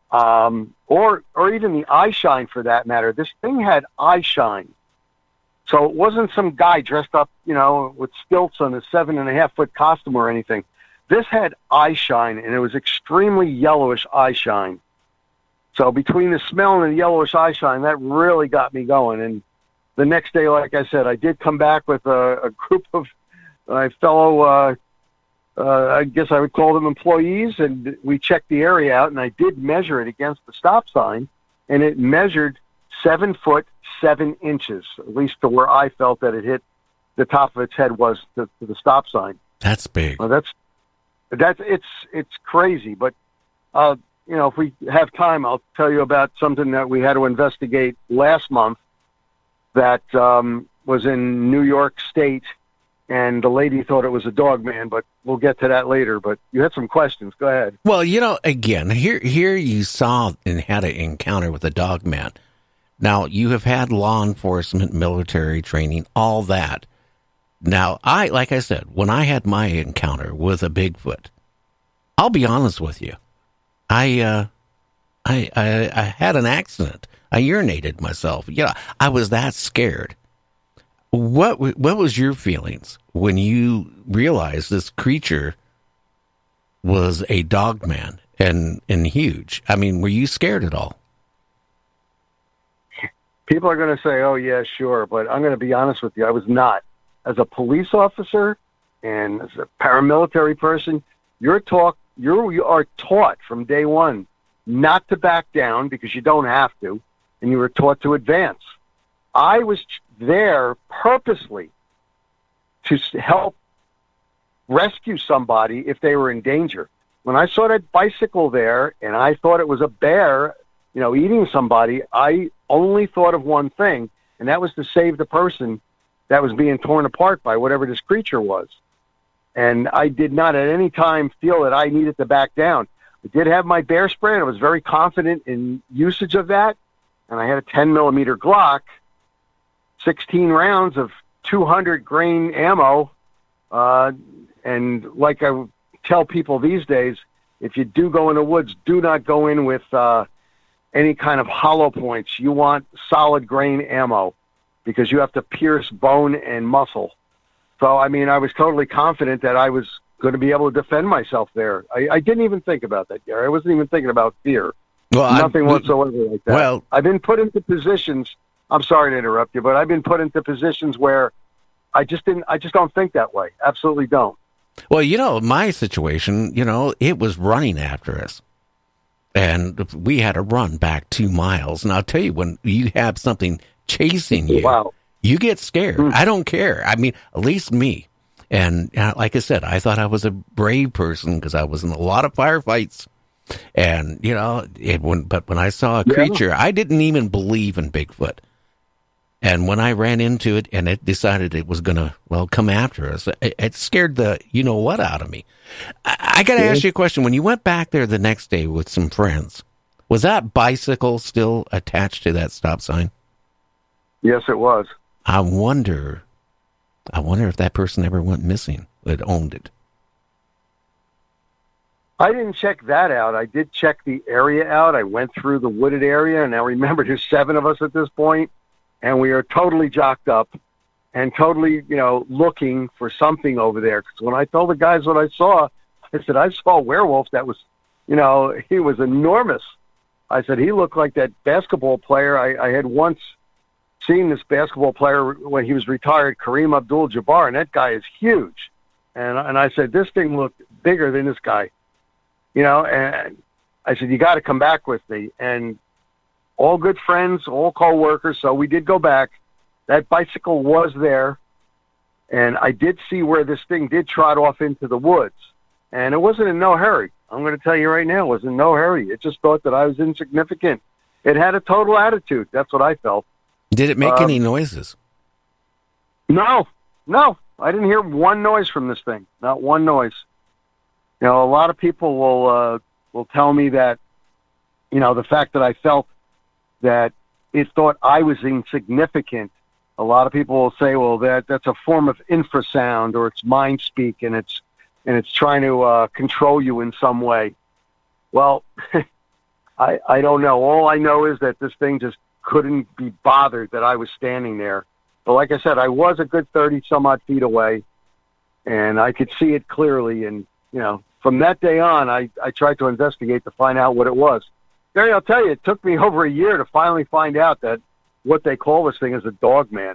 um, or or even the eye shine for that matter. This thing had eye shine. So it wasn't some guy dressed up, you know, with stilts on a seven and a half foot costume or anything. This had eye shine, and it was extremely yellowish eye shine. So between the smell and the yellowish eye shine, that really got me going. And the next day, like I said, I did come back with a, a group of my fellow, uh, uh, I guess I would call them employees, and we checked the area out, and I did measure it against the stop sign, and it measured seven foot, seven inches, at least to where I felt that it hit the top of its head was to, to the stop sign. That's big. Well, that's, that's, it's, it's crazy. But, uh, you know, if we have time, I'll tell you about something that we had to investigate last month that um, was in New York State, and the lady thought it was a dog man, but we'll get to that later. But you had some questions. Go ahead. Well, you know, again, here here you saw and had an encounter with a dog man. Now, you have had law enforcement, military training, all that. Now, I, like I said, when I had my encounter with a Bigfoot, I'll be honest with you. I, uh, I, I, I had an accident. I urinated myself. You know, I was that scared. What, what was your feelings when you realized this creature was a dog man and, and huge? I mean, were you scared at all? People are going to say, oh, yeah, sure. But I'm going to be honest with you. I was not. As a police officer and as a paramilitary person, you're taught, you're, you are taught from day one not to back down because you don't have to, and you were taught to advance. I was there purposely to help rescue somebody if they were in danger. When I saw that bicycle there and I thought it was a bear, you know, eating somebody, I only thought of one thing, and that was to save the person that was being torn apart by whatever this creature was. And I did not at any time feel that I needed to back down. I did have my bear spray, and I was very confident in usage of that. And I had a ten millimeter Glock, sixteen rounds of two hundred grain ammo. Uh, and like I tell people these days, if you do go in the woods, do not go in with uh, any kind of hollow points. You want solid grain ammo because you have to pierce bone and muscle. So, I mean, I was totally confident that I was going to be able to defend myself there. I, I didn't even think about that, Gary. I wasn't even thinking about fear. Well, Nothing I'm, whatsoever like that. Well, I've been put into positions, I'm sorry to interrupt you, but I've been put into positions where I just didn't, I just don't think that way. Absolutely don't. Well, you know, my situation, you know, it was running after us. And we had to run back two miles. And I'll tell you, when you have something chasing you, wow. you get scared. Mm. I don't care. I mean, at least me. And uh, like I said, I thought I was a brave person because I was in a lot of firefights. And, you know, it when, but when I saw a creature, yeah. I didn't even believe in Bigfoot. And when I ran into it and it decided it was going to, well, come after us, it, it scared the you-know-what out of me. I, I got to yeah. ask you a question. When you went back there the next day with some friends, was that bicycle still attached to that stop sign? Yes, it was. I wonder, I wonder if that person ever went missing that owned it. I didn't check that out. I did check the area out. I went through the wooded area, and now remember, there's seven of us at this point, and we are totally jocked up and totally, you know, looking for something over there. Because when I told the guys what I saw, I said, I saw a werewolf that was, you know, he was enormous. I said, he looked like that basketball player. I, I had once seen this basketball player when he was retired, Kareem Abdul-Jabbar, and that guy is huge. And, and I said, this thing looked bigger than this guy. You know, and I said, you got to come back with me. And all good friends, all co-workers, so we did go back. That bicycle was there, and I did see where this thing did trot off into the woods. And it wasn't in no hurry. I'm going to tell you right now, it was in no hurry. It just thought that I was insignificant. It had a total attitude. That's what I felt. Did it make um, any noises? No, no. I didn't hear one noise from this thing. Not one noise. You know, a lot of people will uh, will tell me that, you know, the fact that I felt that it thought I was insignificant. A lot of people will say, well, that that's a form of infrasound, or it's mind speak, and it's and it's trying to uh, control you in some way. Well, I I don't know. All I know is that this thing just couldn't be bothered that I was standing there, But like I said, I was a good thirty some odd feet away, and I could see it clearly. And, you know, from that day on, I, I tried to investigate to find out what it was. Gary, I'll tell you, it took me over a year to finally find out that what they call this thing is a dog man.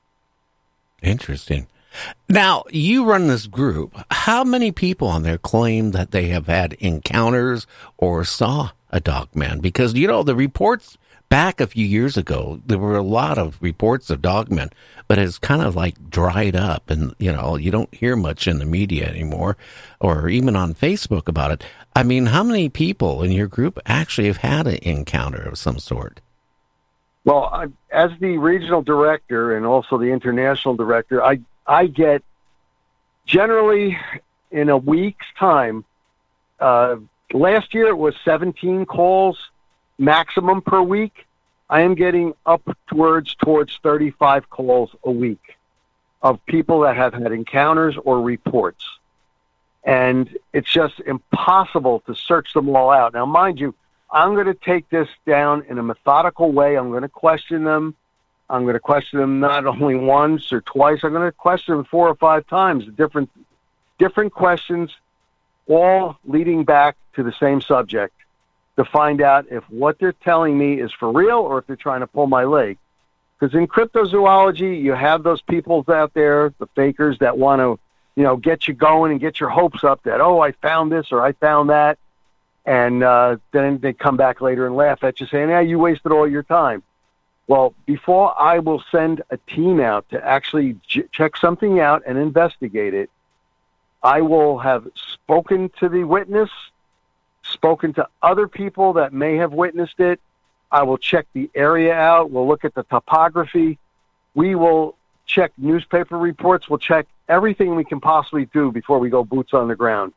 Interesting. Now, you run this group. How many people on there claim that they have had encounters or saw a dog man? Because, you know, the reports back a few years ago, there were a lot of reports of dog men, but it's kind of like dried up, and, you know, you don't hear much in the media anymore or even on Facebook about it. I mean, how many people in your group actually have had an encounter of some sort? Well, I, as the regional director and also the international director, I I get generally in a week's time. Uh, last year it was seventeen calls maximum per week. I am getting upwards towards thirty-five calls a week of people that have had encounters or reports. And it's just impossible to search them all out. Now, mind you, I'm going to take this down in a methodical way. I'm going to question them. I'm going to question them not only once or twice. I'm going to question them four or five times, different, different questions, all leading back to the same subject, to find out if what they're telling me is for real or if they're trying to pull my leg. Because in cryptozoology, you have those people out there, the fakers, that want to, you know, get you going and get your hopes up that, oh, I found this or I found that. And uh, then they come back later and laugh at you saying, yeah, you wasted all your time. Well, before I will send a team out to actually j- check something out and investigate it, I will have spoken to the witness, spoken to other people that may have witnessed it. I will check the area out. We'll look at the topography. We will check newspaper reports. We'll check everything we can possibly do before we go boots on the ground.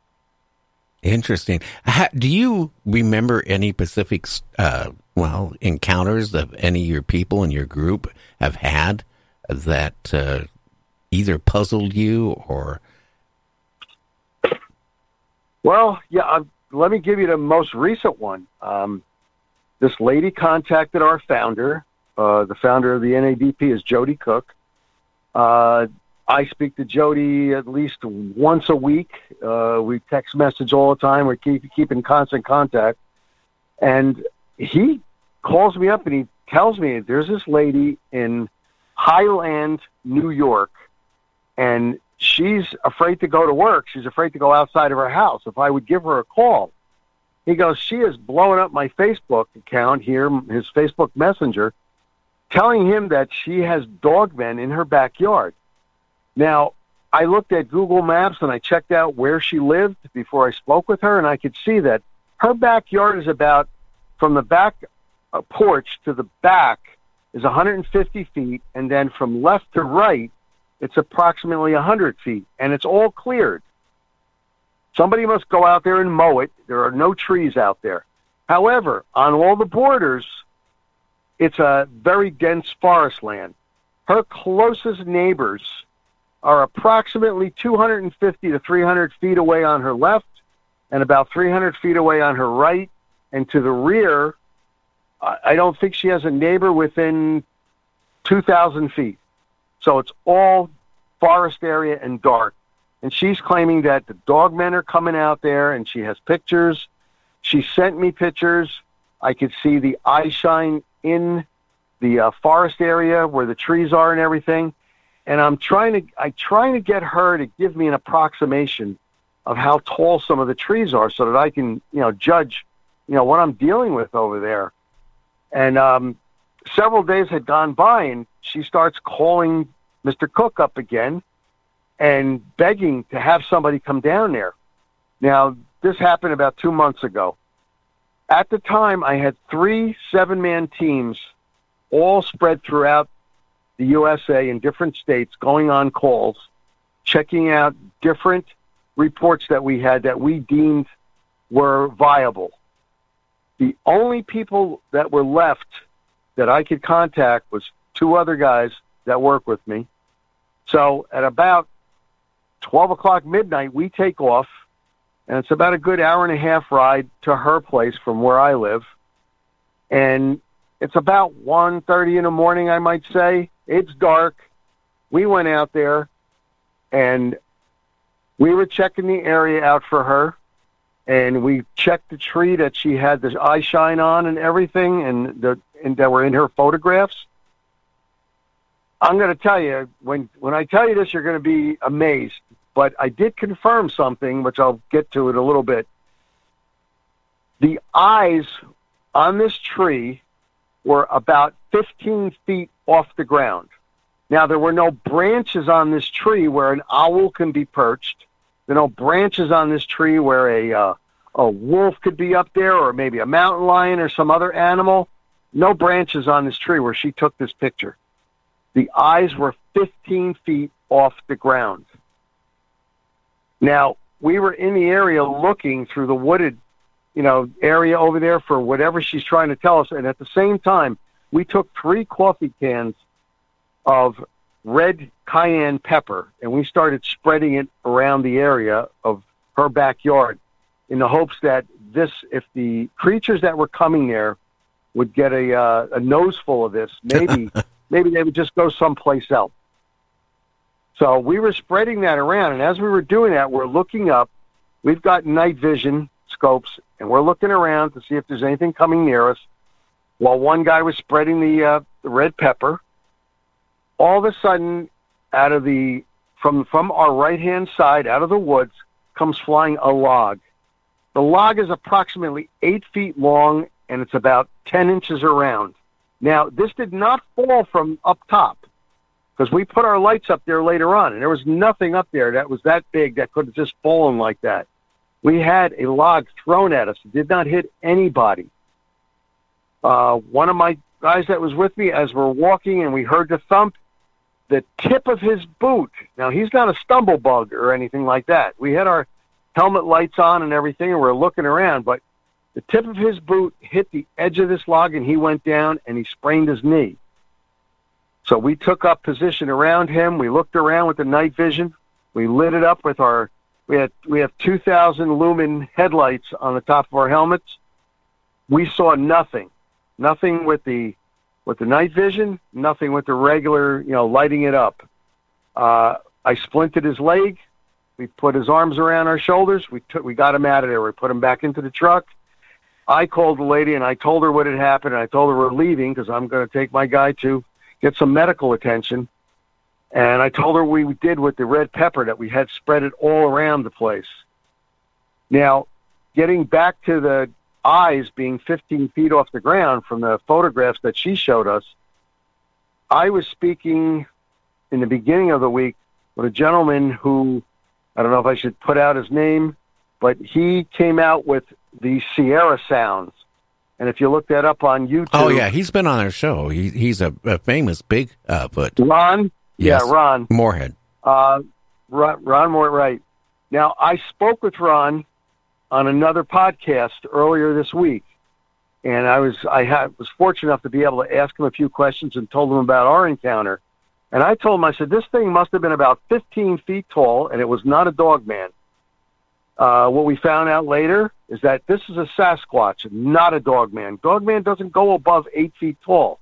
Interesting. How, do you remember any specific, uh, well, encounters that any of your people in your group have had that uh, either puzzled you or? Well, yeah, uh, let me give you the most recent one. Um, this lady contacted our founder. Uh, the founder of the N A D P is Jody Cook. Uh, I speak to Jody at least once a week. Uh, we text message all the time. We keep, keep in constant contact. And he calls me up and he tells me there's this lady in Highland, New York, and she's afraid to go to work. She's afraid to go outside of her house. If I would give her a call, he goes, she is blowing up my Facebook account here, his Facebook Messenger, telling him that she has dogmen in her backyard. Now, I looked at Google Maps and I checked out where she lived before I spoke with her, and I could see that her backyard is about, from the back uh, porch to the back is one hundred fifty feet, and then from left to right, it's approximately one hundred feet, and it's all cleared. Somebody must go out there and mow it. There are no trees out there. However, on all the borders, it's a very dense forest land. Her closest neighbors are approximately two hundred fifty to three hundred feet away on her left and about three hundred feet away on her right. And to the rear, I don't think she has a neighbor within two thousand feet. So it's all forest area and dark. And she's claiming that the dogmen are coming out there, and she has pictures. She sent me pictures. I could see the eye shine in the uh, forest area where the trees are and everything. And I'm trying to, I'm trying to get her to give me an approximation of how tall some of the trees are, so that I can, you know, judge, you know, what I'm dealing with over there. And um, several days had gone by, and she starts calling Mister Cook up again and begging to have somebody come down there. Now, this happened about two months ago. At the time, I had three seven-man teams all spread throughout the U S A in different states, going on calls, checking out different reports that we had that we deemed were viable. The only people that were left that I could contact was two other guys that work with me. So at about twelve o'clock midnight, we take off, and it's about a good hour and a half ride to her place from where I live. And it's about one thirty in the morning, I might say. It's dark. We went out there, and we were checking the area out for her, and we checked the tree that she had the eye shine on and everything, and the and that were in her photographs. I'm going to tell you, when when I tell you this, you're going to be amazed. But I did confirm something, which I'll get to in a little bit. The eyes on this tree were about fifteen feet off the ground. Now, there were no branches on this tree where an owl can be perched. There are no branches on this tree where a uh, a wolf could be up there, or maybe a mountain lion or some other animal. No branches on this tree where she took this picture. The eyes were fifteen feet off the ground. Now, we were in the area looking through the wooded, you know, area over there for whatever she's trying to tell us. And at the same time, we took three coffee cans of red cayenne pepper, and we started spreading it around the area of her backyard in the hopes that this, if the creatures that were coming there would get a, uh, a nose full of this, maybe maybe they would just go someplace else. So we were spreading that around, and as we were doing that, we're looking up. We've got night vision scopes, and we're looking around to see if there's anything coming near us. While one guy was spreading the, uh, the red pepper, all of a sudden, out of the from from our right-hand side, out of the woods, comes flying a log. The log is approximately eight feet long, and it's about ten inches around. Now, this did not fall from up top, because we put our lights up there later on, and there was nothing up there that was that big that could have just fallen like that. We had a log thrown at us. It did not hit anybody. Uh, one of my guys that was with me, as we're walking and we heard the thump, the tip of his boot, now he's not a stumble bug or anything like that. We had our helmet lights on and everything, and we're looking around, but the tip of his boot hit the edge of this log, and he went down, and he sprained his knee. So we took up position around him. We looked around with the night vision. We lit it up with our, we had we have two thousand lumen headlights on the top of our helmets. We saw nothing. Nothing with the with the night vision, nothing with the regular, you know, lighting it up. Uh, I splinted his leg. We put his arms around our shoulders. We took, we got him out of there. We put him back into the truck. I called the lady, and I told her what had happened. And I told her we're leaving because I'm going to take my guy to get some medical attention. And I told her we did with the red pepper, that we had spread it all around the place. Now, getting back to the eyes being fifteen feet off the ground from the photographs that she showed us, I was speaking in the beginning of the week with a gentleman who, I don't know if I should put out his name, but he came out with the Sierra sounds. And if you look that up on YouTube... Oh, yeah, he's been on our show. He, he's a, a famous Bigfoot. Ron? Yes. Yeah, Ron. Moorhead. Uh, Ron, Ron Moore, right. Now, I spoke with Ron on another podcast earlier this week, and I was I had, was fortunate enough to be able to ask him a few questions and told him about our encounter. And I told him, I said, this thing must have been about fifteen feet tall, and it was not a dog man. Uh, what we found out later is that this is a Sasquatch, not a dog man. Dog man doesn't go above eight feet tall.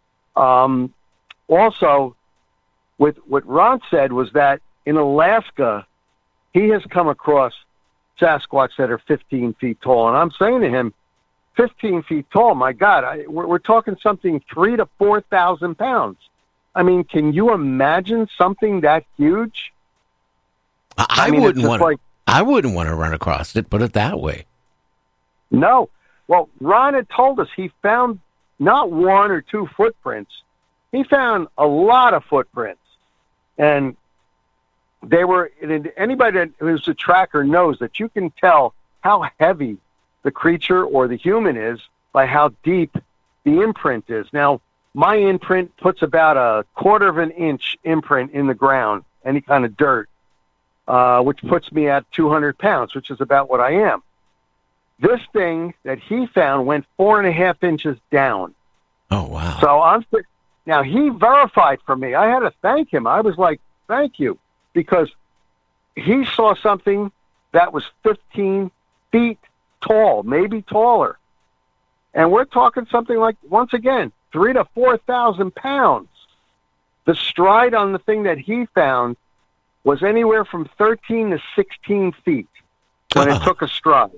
Um, also, with, what Ron said was that in Alaska, he has come across Sasquatch that are fifteen feet tall. And I'm saying to him, fifteen feet tall, my God, I, we're, we're talking something three to four thousand pounds. I mean, can you imagine something that huge? I, I, I mean, wouldn't want. like, I wouldn't want to run across it. Put it that way. No. Well, Ron had told us he found not one or two footprints. He found a lot of footprints, and they were. Anybody that who's a tracker knows that you can tell how heavy the creature or the human is by how deep the imprint is. Now, my imprint puts about a quarter of an inch imprint in the ground, any kind of dirt, uh, which puts me at two hundred pounds, which is about what I am. This thing that he found went four and a half inches down. Oh, wow. So I'm now he verified for me. I had to thank him. I was like, thank you, because he saw something that was fifteen feet tall, maybe taller. And we're talking something like, once again, three to four thousand pounds. The stride on the thing that he found was anywhere from thirteen to sixteen feet when it took a stride.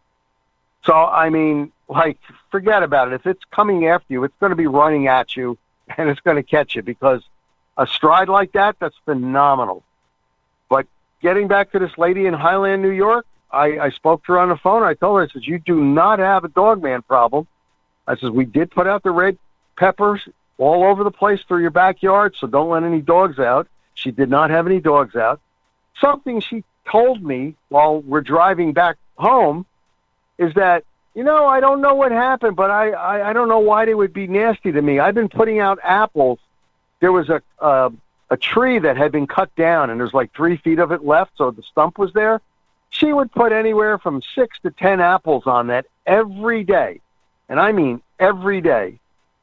So, I mean, like, forget about it. If it's coming after you, it's going to be running at you, and it's going to catch you, because a stride like that, that's phenomenal. But getting back to this lady in Highland, New York, I, I spoke to her on the phone. I told her, I said, you do not have a dogman problem. I said, we did put out the red peppers all over the place through your backyard, so don't let any dogs out. She did not have any dogs out. Something she told me while we're driving back home is that, you know, I don't know what happened, but I, I, I don't know why they would be nasty to me. I've been putting out apples. There was a, uh, a tree that had been cut down, and there's like three feet of it left, so the stump was there. She would put anywhere from six to ten apples on that every day, and I mean every day,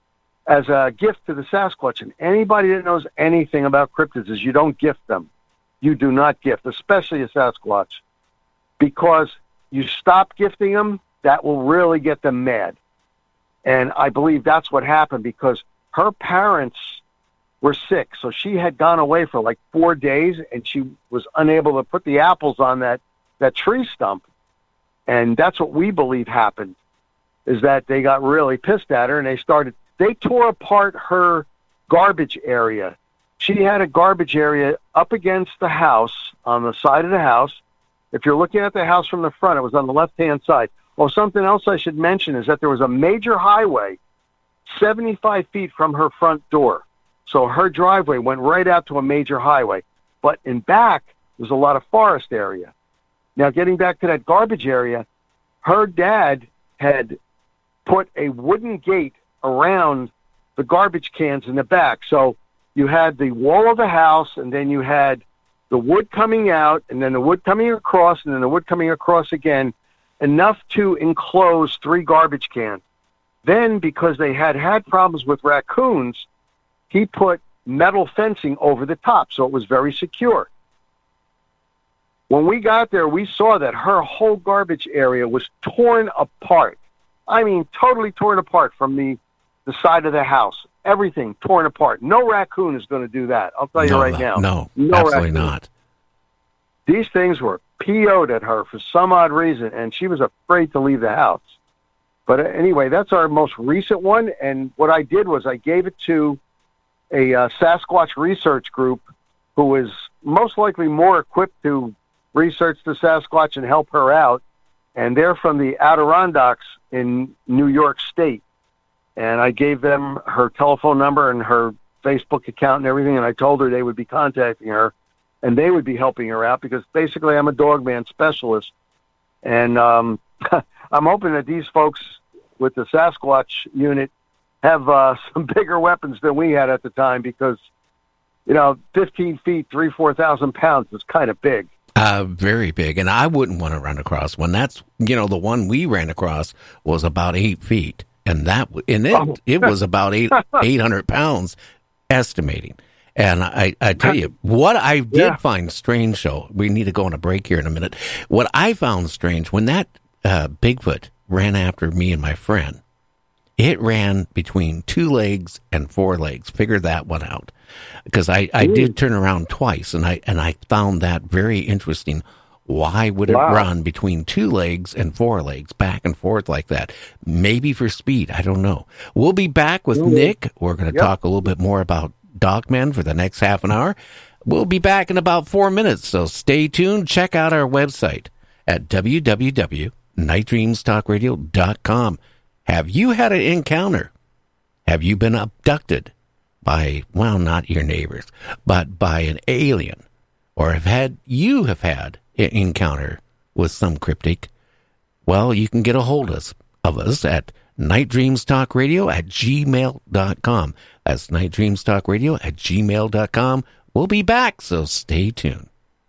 as a gift to the Sasquatch. And anybody that knows anything about cryptids is you don't gift them. You do not gift, especially a Sasquatch, because you stop gifting them, that will really get them mad. And I believe that's what happened, because her parents were sick, so she had gone away for like four days, and she was unable to put the apples on that, that tree stump. And that's what we believe happened, is that they got really pissed at her, and they started, they tore apart her garbage area. She had a garbage area up against the house, on the side of the house. If you're looking at the house from the front, it was on the left-hand side. Oh, something else I should mention is that there was a major highway seventy-five feet from her front door. So her driveway went right out to a major highway. But in back, there's a lot of forest area. Now, getting back to that garbage area, her dad had put a wooden gate around the garbage cans in the back. So you had the wall of the house, and then you had the wood coming out, and then the wood coming across, and then the wood coming across again, enough to enclose three garbage cans. Then, because they had had problems with raccoons, he put metal fencing over the top, so it was very secure. When we got there, we saw that her whole garbage area was torn apart. I mean, totally torn apart from the, the side of the house. Everything torn apart. No raccoon is going to do that. I'll tell you no, right now. No, no absolutely raccoon. not. These things were P O'd at her for some odd reason, and she was afraid to leave the house. But anyway, that's our most recent one, and what I did was I gave it to a uh, Sasquatch research group who is most likely more equipped to research the Sasquatch and help her out, and they're from the Adirondacks in New York State. And I gave them her telephone number and her Facebook account and everything, and I told her they would be contacting her, and they would be helping her out, because basically I'm a dogman specialist. And um, I'm hoping that these folks with the Sasquatch unit have uh, some bigger weapons than we had at the time, because, you know, fifteen feet, three, four thousand pounds is kind of big. Uh, very big. And I wouldn't want to run across one. That's, you know, the one we ran across was about eight feet. And that, and it, Oh. it was about eight, eight hundred pounds estimating. And I, I tell you, what I did Yeah. find strange, though, we need to go on a break here in a minute. What I found strange, when that uh, Bigfoot ran after me and my friend, it ran between two legs and four legs. Figure that one out. Because I, I did turn around twice, and I and I found that very interesting. Why would it Wow. run between two legs and four legs, back and forth like that? Maybe for speed. I don't know. We'll be back with Nick. We're going to Yep. talk a little bit more about Dogman for the next half an hour. We'll be back in about four minutes, so stay tuned. Check out our website at w w w dot night dreams talk radio dot com. Have you had an encounter? Have you been abducted by, well, not your neighbors, but by an alien? Or have had you have had an encounter with some cryptic? Well, you can get a hold of us, of us at night dreams talk radio at gmail dot com. That's night dreams talk radio at gmail dot com. We'll be back, so stay tuned.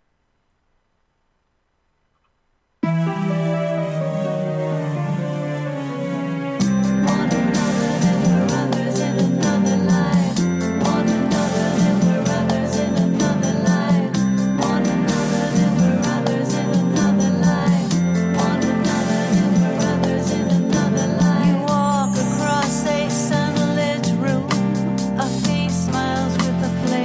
You walk across a sunlit room, a face smiles with a flare.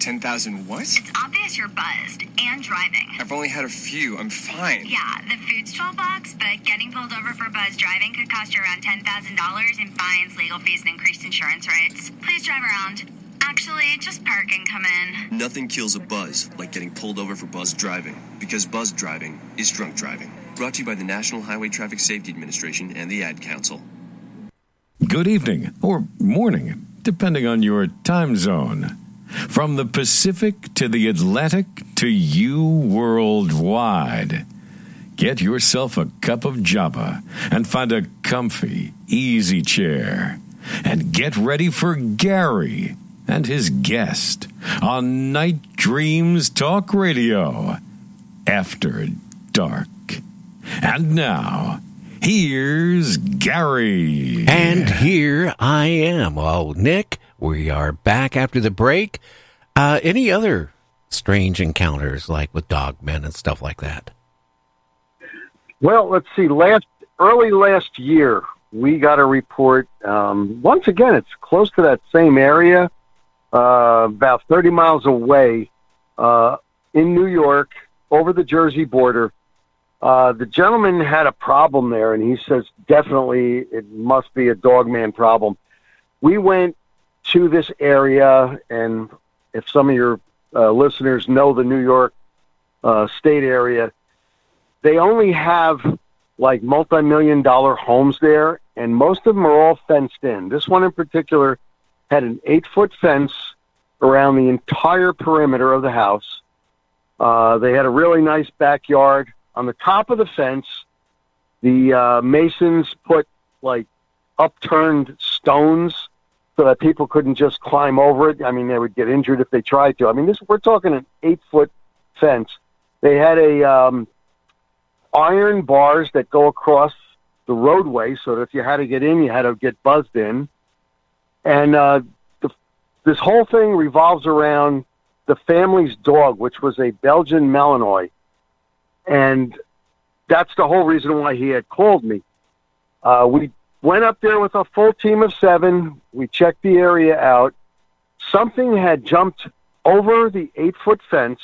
ten thousand what? It's obvious you're buzzed and driving. I've only had a few. I'm fine. Yeah, the food's twelve bucks, but getting pulled over for buzz driving could cost you around ten thousand dollars in fines, legal fees, and increased insurance rates. Please drive around. Actually, just park and come in. Nothing kills a buzz like getting pulled over for buzz driving, because buzz driving is drunk driving. Brought to you by the National Highway Traffic Safety Administration and the Ad Council. Good evening, or morning, depending on your time zone. From the Pacific to the Atlantic to you worldwide. Get yourself a cup of Java and find a comfy, easy chair. And get ready for Gary and his guest on Night Dreams Talk Radio After Dark. And now, here's Gary. And here I am. Well, Nick, we are back after the break. Uh, any other strange encounters, like with dogmen and stuff like that? Well, let's see. Last early last year, we got a report. Um, once again, it's close to that same area, uh, about thirty miles away, uh, in New York, over the Jersey border. Uh, the gentleman had a problem there, and he says definitely it must be a dogman problem. We went to this area, and if some of your uh, listeners know the New York uh, state area, they only have like multi-million dollar homes there, and most of them are all fenced in. This one in particular had an eight-foot fence around the entire perimeter of the house. Uh, they had a really nice backyard. On the top of the fence, the uh, masons put like upturned stones so that people couldn't just climb over it. I mean, they would get injured if they tried to. I mean, this we're talking an eight-foot fence. They had a um, iron bars that go across the roadway, so that if you had to get in, you had to get buzzed in. And uh, the, this whole thing revolves around the family's dog, which was a Belgian Malinois. And that's the whole reason why he had called me. Uh, we went up there with a full team of seven. We checked the area out. Something had jumped over the eight-foot fence,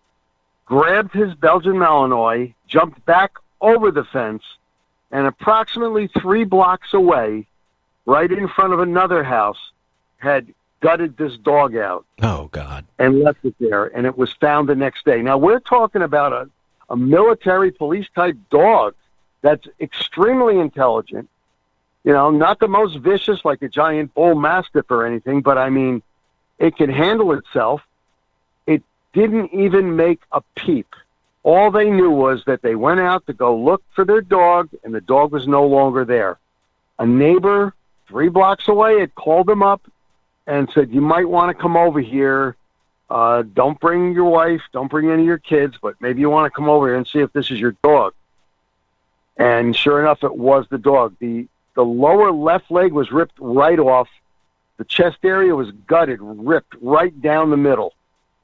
grabbed his Belgian Malinois, jumped back over the fence, and approximately three blocks away, right in front of another house, had gutted this dog out. Oh, God. And left it there, and it was found the next day. Now, we're talking about a, a military police-type dog that's extremely intelligent, you know, not the most vicious like a giant bull mastiff or anything, but, I mean, it can handle itself. It didn't even make a peep. All they knew was that they went out to go look for their dog, and the dog was no longer there. A neighbor three blocks away had called them up and said, you might want to come over here. Uh, don't bring your wife, don't bring any of your kids, but maybe you want to come over here and see if this is your dog. And sure enough, it was the dog. The the lower left leg was ripped right off. The chest area was gutted, ripped right down the middle.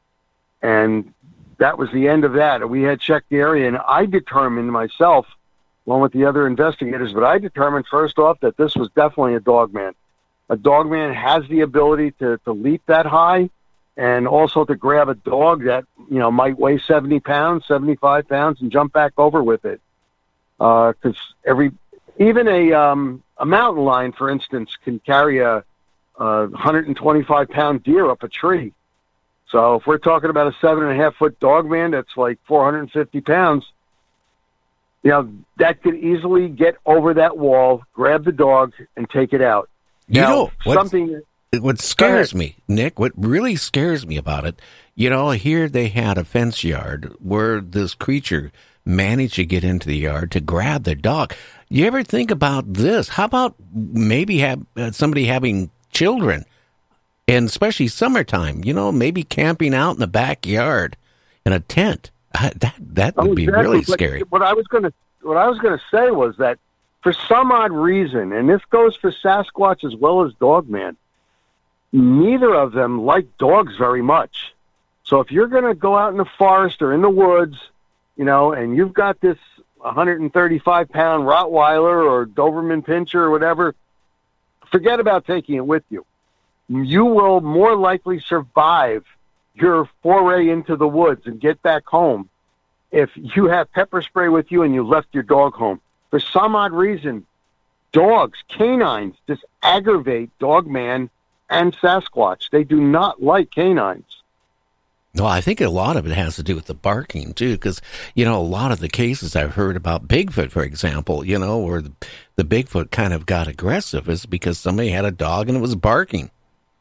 And that was the end of that. We had checked the area, and I determined myself, along with the other investigators, but I determined first off that this was definitely a dogman. A dogman has the ability to, to leap that high, and also to grab a dog that, you know, might weigh seventy pounds, seventy-five pounds, and jump back over with it. Because uh, every, even a um, a mountain lion, for instance, can carry a, a one hundred twenty-five pound deer up a tree. So if we're talking about a seven and a half foot dogman that's like four hundred fifty pounds, you know, that could easily get over that wall, grab the dog, and take it out. You now, know, what, something what scares me, Nick, what really scares me about it, you know, here they had a fence yard where this creature managed to get into the yard to grab the dog. You ever think about this? How about maybe have uh, somebody having children, and especially summertime, you know, maybe camping out in the backyard in a tent? Uh, that that would oh, be exactly. really But scary. What I was going to what I was going to say was that for some odd reason, and this goes for Sasquatch as well as Dogman, neither of them like dogs very much. So if you're going to go out in the forest or in the woods, you know, and you've got this one hundred thirty-five pound Rottweiler or Doberman Pinscher or whatever, forget about taking it with you. You will more likely survive your foray into the woods and get back home, if you have pepper spray with you and you left your dog home, for some odd reason, dogs, canines, just aggravate Dogman and Sasquatch. They do not like canines. No, I think a lot of it has to do with the barking, too, because, you know, a lot of the cases I've heard about Bigfoot, for example, you know, where the, the Bigfoot kind of got aggressive is because somebody had a dog and it was barking.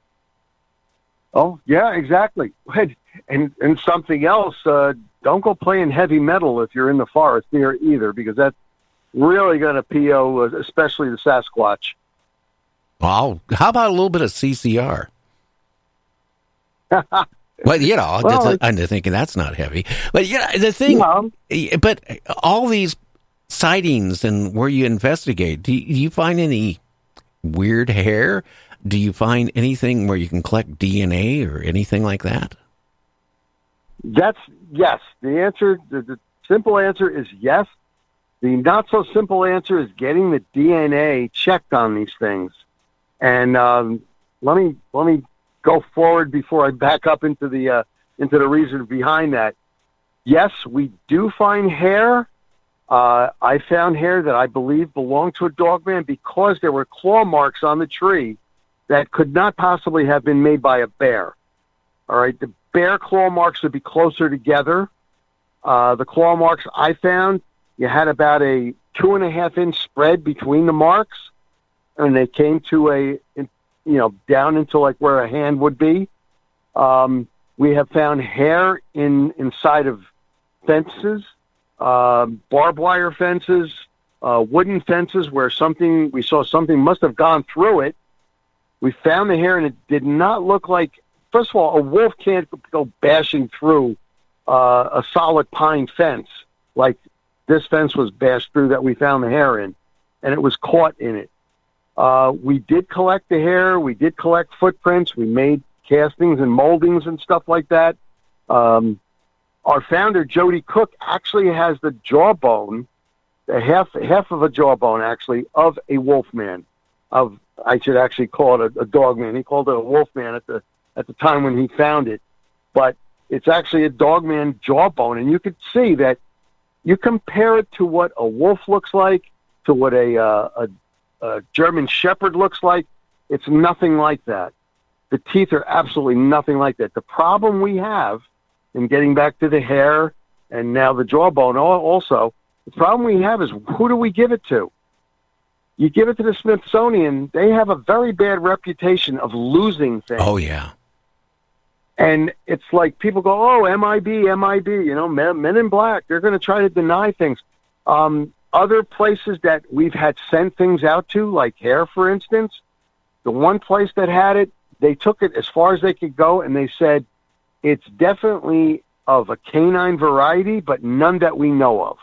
Oh, yeah, exactly. And and something else, uh, don't go playing heavy metal if you're in the forest near either, because that's really going to P O, especially the Sasquatch. Well, how about a little bit of C C R? Well, you know, well, I'm thinking that's not heavy. But, you know, the thing, yeah. But all these sightings and where you investigate, do you, do you find any weird hair? Do you find anything where you can collect D N A or anything like that? That's yes. The answer, the, the simple answer is yes. The not so simple answer is getting the D N A checked on these things. And um, let me let me go forward before I back up into the uh, into the reason behind that. Yes, we do find hair. Uh, I found hair that I believe belonged to a Dogman because there were claw marks on the tree that could not possibly have been made by a bear. All right, the bear claw marks would be closer together. Uh, the claw marks I found, you had about a two and a half inch spread between the marks, and they came to a, you know, down into like where a hand would be. Um, we have found hair in inside of fences, uh, barbed wire fences, uh, wooden fences where something, we saw something must have gone through it. We found the hair, and it did not look like, first of all, a wolf can't go bashing through uh, a solid pine fence like this fence was bashed through that we found the hair in, and it was caught in it. Uh, we did collect the hair. We did collect footprints. We made castings and moldings and stuff like that. Um, our founder, Jody Cook, actually has the jawbone, the half half of a jawbone, actually, of a wolfman. Of I should actually call it a, a dogman. He called it a wolfman at the at the time when he found it, but it's actually a dogman jawbone, and you could see that. You compare it to what a wolf looks like, to what a, uh, a, a German Shepherd looks like. It's nothing like that. The teeth are absolutely nothing like that. The problem we have, in getting back to the hair and now the jawbone also, the problem we have is who do we give it to? You give it to the Smithsonian, they have a very bad reputation of losing things. Oh, yeah. And it's like people go, oh, M I B, M I B, you know, men, men in black. They're going to try to deny things. Um, other places that we've had sent things out to, like hair, for instance, the one place that had it, they took it as far as they could go, and they said it's definitely of a canine variety, but none that we know of.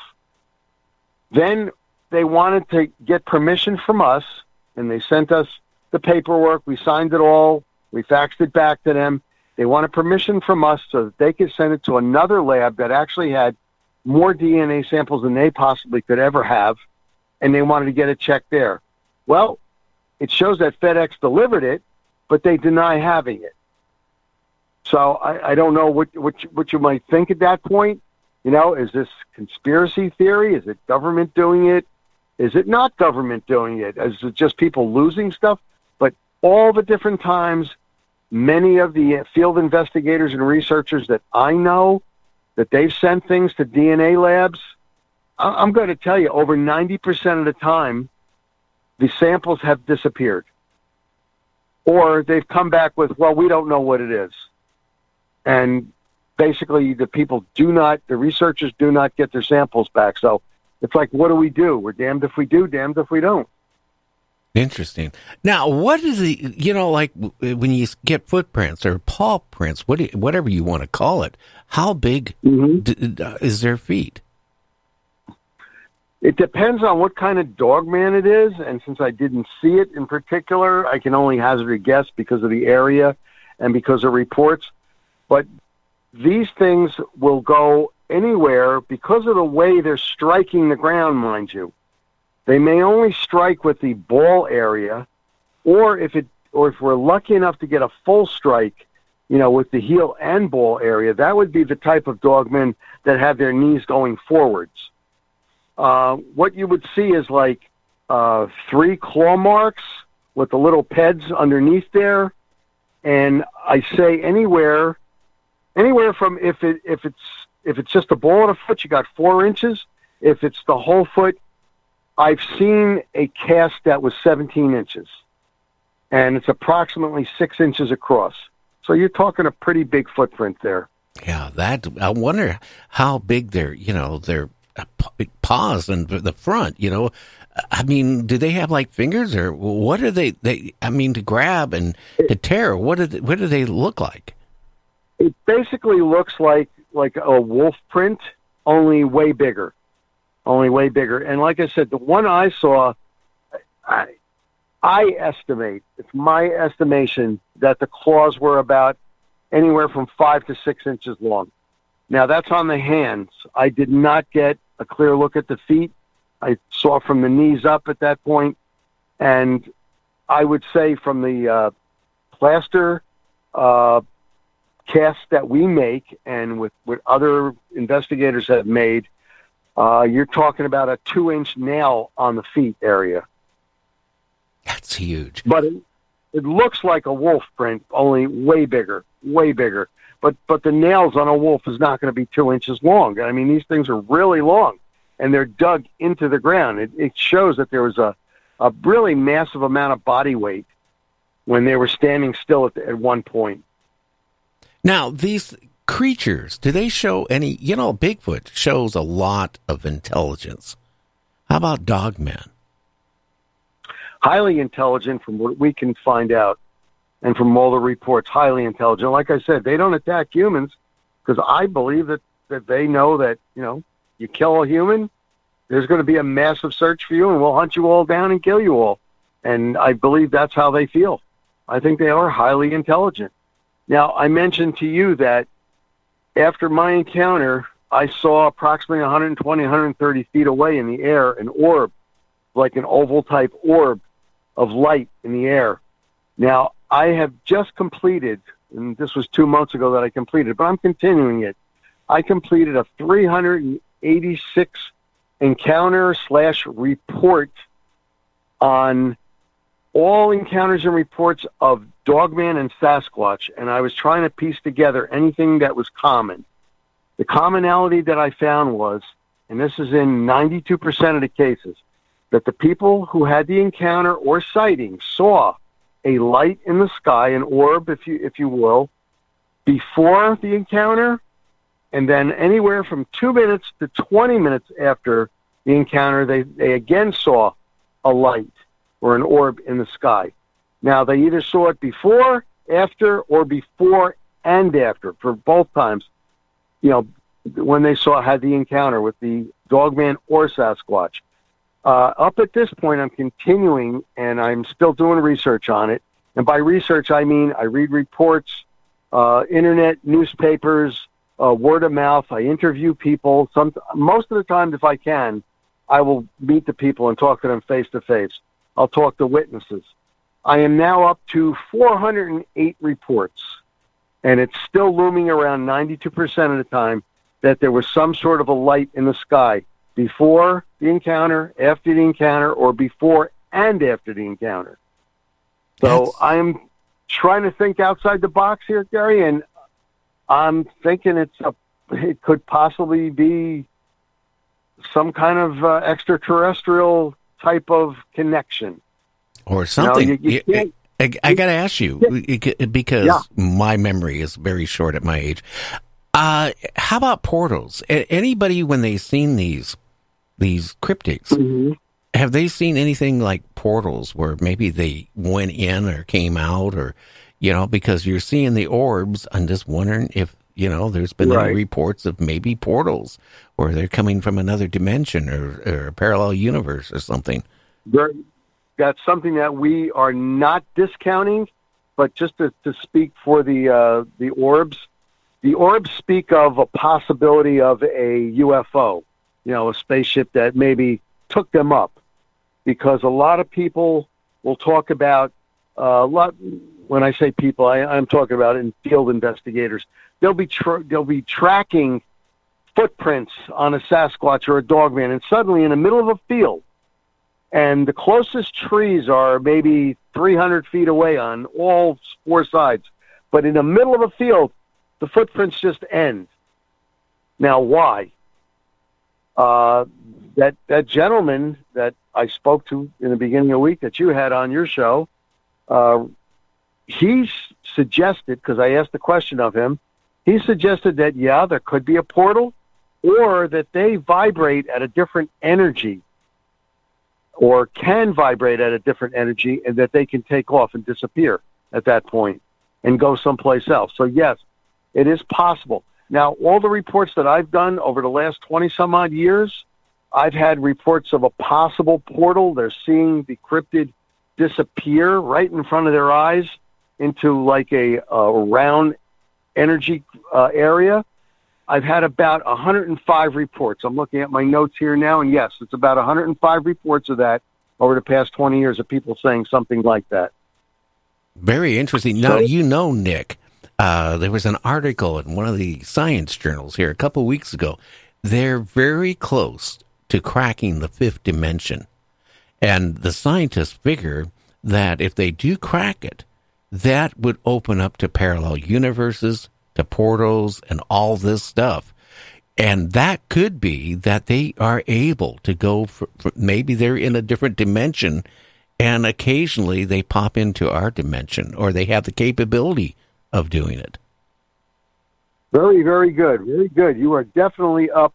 Then they wanted to get permission from us, and they sent us the paperwork. We signed it all. We faxed it back to them. They wanted permission from us so that they could send it to another lab that actually had more D N A samples than they possibly could ever have, and they wanted to get it checked there. Well, it shows that FedEx delivered it, but they deny having it. So I, I don't know what, what, you, what you might think at that point. You know, is this conspiracy theory? Is it government doing it? Is it not government doing it? Is it just people losing stuff? But all the different times, many of the field investigators and researchers that I know, that they've sent things to D N A labs, I'm going to tell you, over ninety percent of the time, the samples have disappeared. Or they've come back with, well, we don't know what it is. And basically, the people do not, the researchers do not get their samples back. So it's like, what do we do? We're damned if we do, damned if we don't. Interesting. Now, what is the, you know, like when you get footprints or paw prints, what do you, whatever you want to call it, how big mm-hmm. d- is their feet? It depends on what kind of dogman it is, and since I didn't see it in particular, I can only hazard a guess because of the area and because of reports. But these things will go anywhere because of the way they're striking the ground, mind you. They may only strike with the ball area, or if it, or if we're lucky enough to get a full strike, you know, with the heel and ball area, that would be the type of dogmen that have their knees going forwards. Uh, what you would see is like uh, three claw marks with the little peds underneath there, and I say anywhere, anywhere from if it if it's if it's just the ball of the foot, you got four inches. If it's the whole foot, I've seen a cast that was seventeen inches, and it's approximately six inches across. So you're talking a pretty big footprint there. Yeah, that I wonder how big their, you know, their paws and the front, you know. I mean, do they have like fingers, or what are they? They, I mean, to grab and to tear. What do they, what do they look like? It basically looks like like a wolf print, only way bigger, only way bigger. And like I said, the one I saw, I, I estimate, it's my estimation that the claws were about anywhere from five to six inches long. Now that's on the hands. I did not get a clear look at the feet. I saw from the knees up at that point, and I would say from the uh, plaster uh, cast that we make and with what other investigators have made, uh, you're talking about a two-inch nail on the feet area. That's huge. But it, it looks like a wolf print, only way bigger, way bigger. But but the nails on a wolf is not going to be two inches long. I mean, these things are really long, and they're dug into the ground. It, it shows that there was a, a really massive amount of body weight when they were standing still at, the, at one point. Now, these creatures, do they show any, you know, Bigfoot shows a lot of intelligence. How about dogmen? Highly intelligent from what we can find out, and from all the reports, highly intelligent. Like I said, they don't attack humans because I believe that, that they know that, you know, you kill a human, there's going to be a massive search for you, and we'll hunt you all down and kill you all. And I believe that's how they feel. I think they are highly intelligent. Now, I mentioned to you that after my encounter, I saw approximately one hundred twenty, one hundred thirty feet away in the air an orb, like an oval-type orb of light in the air. Now, I have just completed, and this was two months ago that I completed, but I'm continuing it. I completed a three hundred eighty-six encounter slash report on all encounters and reports of Dogman and Sasquatch, and I was trying to piece together anything that was common. The commonality that I found was, and this is in ninety-two percent of the cases, that the people who had the encounter or sighting saw a light in the sky, an orb, if you if you will, before the encounter, and then anywhere from two minutes to twenty minutes after the encounter, they, they again saw a light or an orb in the sky. Now, they either saw it before, after, or before and after, for both times, you know, when they saw had the encounter with the Dogman or Sasquatch. Uh, up at this point, I'm continuing, and I'm still doing research on it. And by research, I mean I read reports, uh, internet, newspapers, uh, word of mouth. I interview people. Some, most of the time, if I can, I will meet the people and talk to them face to face. I'll talk to witnesses. I am now up to four hundred eight reports, and it's still looming around ninety-two percent of the time that there was some sort of a light in the sky before the encounter, after the encounter, or before and after the encounter. So That's... I'm trying to think outside the box here, Gary, and I'm thinking it's a, it could possibly be some kind of uh, extraterrestrial type of connection. Or something. You know, you, you I, I got to ask you, because yeah. my memory is very short at my age. Uh, how about portals? Anybody, when they've seen these these cryptids, mm-hmm. have they seen anything like portals where maybe they went in or came out, or, you know, because you're seeing the orbs, I'm just wondering if, you know, there's been right. any reports of maybe portals, or they're coming from another dimension or, or a parallel universe or something. There, that's something that we are not discounting, but just to, to speak for the uh, the orbs, the orbs speak of a possibility of a U F O, you know, a spaceship that maybe took them up, because a lot of people will talk about uh, a lot. when I say people, I, I'm talking about in field investigators. They'll be tr- they'll be tracking footprints on a Sasquatch or a Dogman, and suddenly in the middle of a field, and the closest trees are maybe three hundred feet away on all four sides, but in the middle of a field, the footprints just end. Now, why? Uh, that that gentleman that I spoke to in the beginning of the week that you had on your show, uh, he suggested, because I asked the question of him, he suggested that, yeah, there could be a portal, or that they vibrate at a different energy, or can vibrate at a different energy, and that they can take off and disappear at that point and go someplace else. So, yes, it is possible. Now, all the reports that I've done over the last twenty-some-odd years, I've had reports of a possible portal. They're seeing the cryptid disappear right in front of their eyes into like a, a round energy uh, area. I've had about one hundred five reports. I'm looking at my notes here now, and yes, it's about one hundred five reports of that over the past twenty years of people saying something like that. Very interesting. Now, you know, Nick, uh, there was an article in one of the science journals here a couple of weeks ago. They're very close to cracking the fifth dimension. And the scientists figure that if they do crack it, that would open up to parallel universes, to portals, and all this stuff. And that could be that they are able to go, for, for maybe they're in a different dimension, and occasionally they pop into our dimension, or they have the capability of doing it. Very, very good. Very good. You are definitely up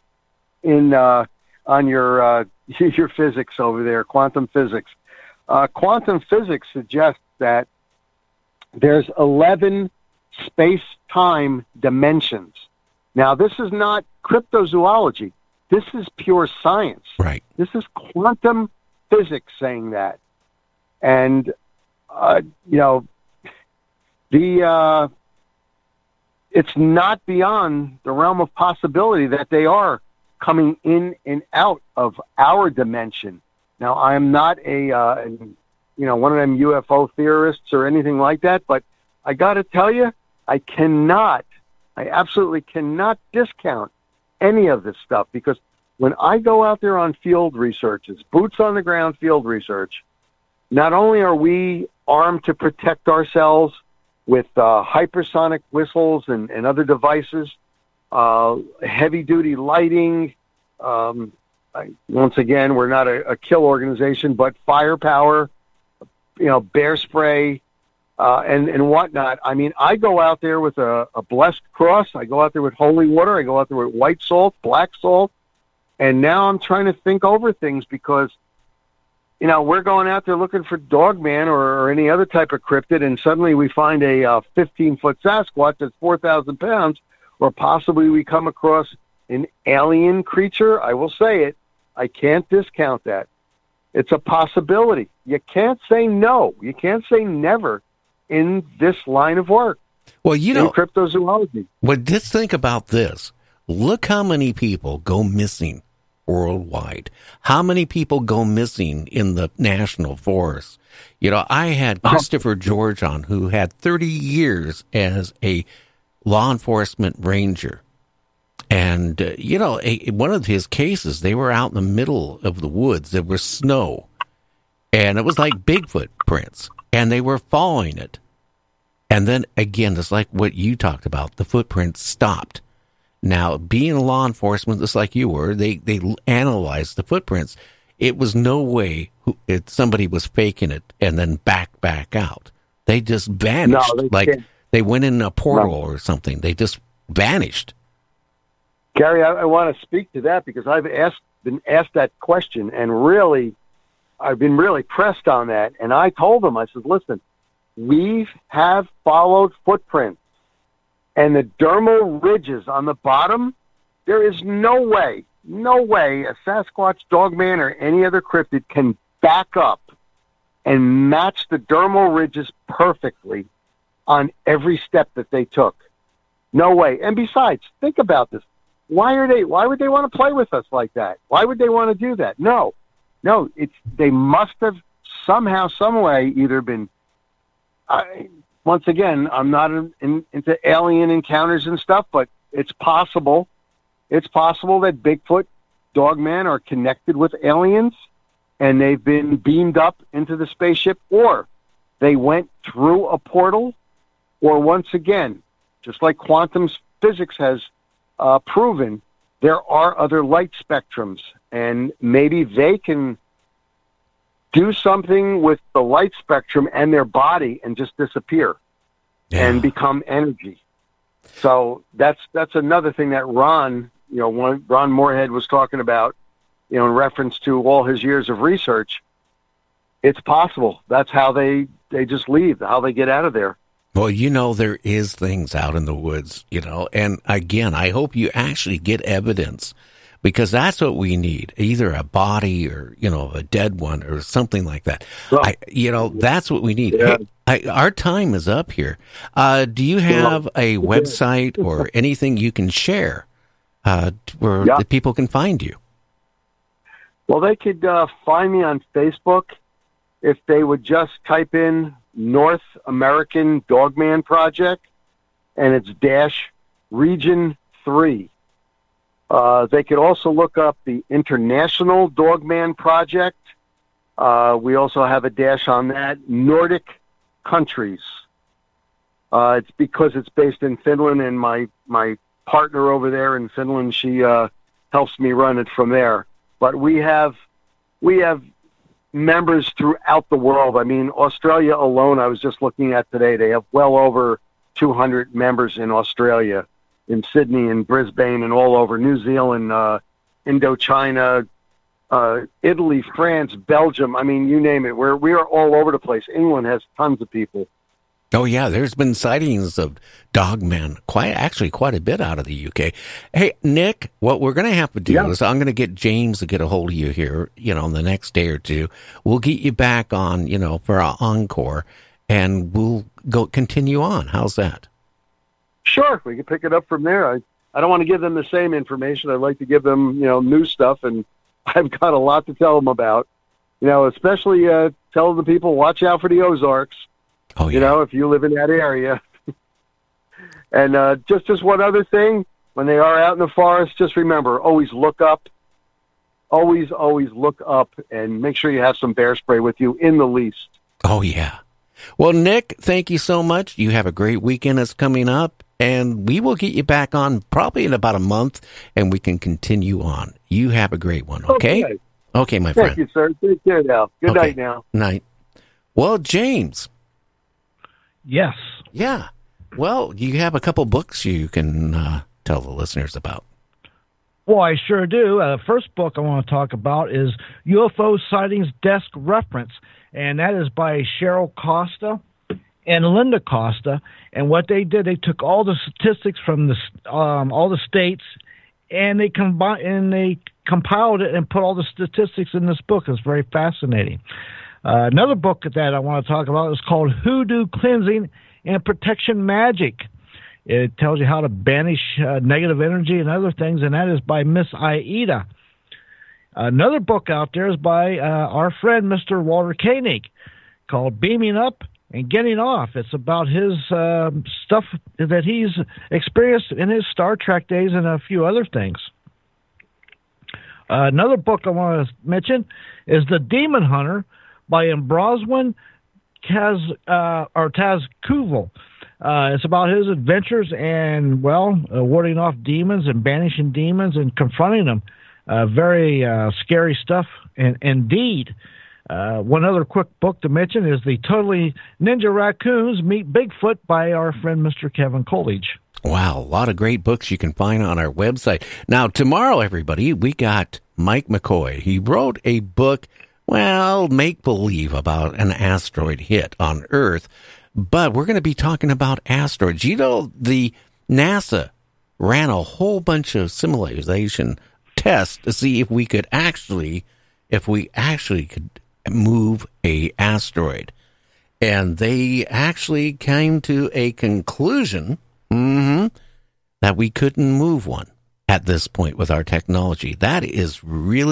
in uh, on your uh, your physics over there, quantum physics. Uh, quantum physics suggests that there's eleven space-time dimensions. Now, this is not cryptozoology. This is pure science. Right. This is quantum physics saying that. And, uh, you know, the uh, it's not beyond the realm of possibility that they are coming in and out of our dimension. Now, I'm not a, uh, you know, one of them U F O theorists or anything like that, but I got to tell you, I cannot, I absolutely cannot discount any of this stuff, because when I go out there on field researches, boots on the ground field research, not only are we armed to protect ourselves with uh, hypersonic whistles and, and other devices, uh, heavy-duty lighting. Um, I, once again, we're not a, a kill organization, but firepower, you know, bear spray, uh, and, and whatnot. I mean, I go out there with a, a blessed cross. I go out there with holy water. I go out there with white salt, black salt. And now I'm trying to think over things, because, you know, we're going out there looking for Dogman or, or any other type of cryptid, and suddenly we find a uh, fifteen-foot Sasquatch that's four thousand pounds, or possibly we come across an alien creature. I will say it. I can't discount that. It's a possibility. You can't say no. You can't say never in this line of work. Well, you know, in cryptozoology. Well, just think about this. Look how many people go missing worldwide. How many people go missing in the national forest? You know, I had Christopher George on, who had thirty years as a law enforcement ranger. And, uh, you know, a, one of his cases, they were out in the middle of the woods. There was snow. And it was like Bigfoot prints. And they were following it. And then, again, just like what you talked about, the footprints stopped. Now, being a law enforcement, just like you were, they, they analyzed the footprints. It was no way who, it, somebody was faking it and then back, back out. They just vanished. No, they like can't. They went in a portal No. or something. They just vanished. Gary, I, I want to speak to that, because I've asked been asked that question, and really, I've been really pressed on that. And I told them, I said, listen, we have followed footprints, and the dermal ridges on the bottom, there is no way, no way a Sasquatch, Dogman, or any other cryptid can back up and match the dermal ridges perfectly on every step that they took. No way. And besides, think about this. Why are they? Why would they want to play with us like that? Why would they want to do that? No, no. It's they must have somehow, some way, either been I, once again, I'm not in, in, into alien encounters and stuff, but it's possible. It's possible that Bigfoot, Dogman are connected with aliens, and they've been beamed up into the spaceship, or they went through a portal, or once again, just like quantum physics has uh, proven, there are other light spectrums, and maybe they can do something with the light spectrum and their body and just disappear yeah. and become energy. So that's that's another thing that Ron, you know, one, Ron Moorhead was talking about, you know, in reference to all his years of research. It's possible. That's how they, they just leave, how they get out of there. Well, you know, there is things out in the woods, you know, and again, I hope you actually get evidence, because that's what we need, either a body or, you know, a dead one or something like that. Well, I, you know, that's what we need. Yeah. Hey, I, our time is up here. Uh, do you have a website or anything you can share uh, where yeah. the people can find you? Well, they could uh, find me on Facebook if they would just type in North American Dogman Project, and it's dash region three. Uh, they could also look up the International Dogman Project. Uh, we also have a dash on that. Nordic countries. Uh, it's because it's based in Finland, and my, my partner over there in Finland, she uh, helps me run it from there. But we have we have members throughout the world. I mean, Australia alone, I was just looking at today, they have well over two hundred members in Australia, in Sydney and Brisbane and all over, New Zealand, uh, Indochina, uh, Italy, France, Belgium. I mean, you name it. We're, we are all over the place. England has tons of people. Oh, yeah, there's been sightings of Dogman, quite actually quite a bit out of the U K. Hey, Nick, what we're going to have to do yeah. is I'm going to get James to get a hold of you here, you know, in the next day or two. We'll get you back on, you know, for our encore, and we'll go continue on. How's that? Sure, we can pick it up from there. I, I don't want to give them the same information. I'd like to give them, you know, new stuff, and I've got a lot to tell them about. You know, especially uh, tell the people, watch out for the Ozarks. Oh, yeah. You know, if you live in that area. And uh, just, just one other thing, when they are out in the forest, just remember, always look up. Always, always look up, and make sure you have some bear spray with you in the least. Oh, yeah. Well, Nick, thank you so much. You have a great weekend that's coming up, and we will get you back on probably in about a month, and we can continue on. You have a great one, okay? Okay, okay my friend. Thank you, sir. Take care now. Good okay. night now. Night. Well, James. Yes. Yeah. Well, you have a couple books you can uh, tell the listeners about. Well, I sure do. Uh, the first book I want to talk about is U F O Sightings Desk Reference, and that is by Cheryl Costa and Linda Costa. And what they did, they took all the statistics from the um, all the states, and they combined and they compiled it and put all the statistics in this book. It's very fascinating. Uh, another book that I want to talk about is called Hoodoo Cleansing and Protection Magic. It tells you how to banish uh, negative energy and other things, and that is by Miss Aida. Another book out there is by uh, our friend Mister Walter Koenig, called Beaming Up and Getting Off. It's about his uh, stuff that he's experienced in his Star Trek days and a few other things. Uh, another book I want to mention is The Demon Hunter by Ambroswin Kaz, uh, or Taz Kuval. Uh, it's about his adventures and, well, uh, warding off demons and banishing demons and confronting them. Uh, very uh, scary stuff, and indeed. Uh, one other quick book to mention is The Totally Ninja Raccoons Meet Bigfoot by our friend Mister Kevin Coolidge. Wow, a lot of great books you can find on our website. Now, tomorrow, everybody, we got Mike McCoy. He wrote a book, well, make-believe about an asteroid hit on Earth, but we're going to be talking about asteroids. You know, the NASA ran a whole bunch of simulation tests to see if we could actually, if we actually could move a asteroid. And they actually came to a conclusion mm-hmm, that we couldn't move one at this point with our technology. That is really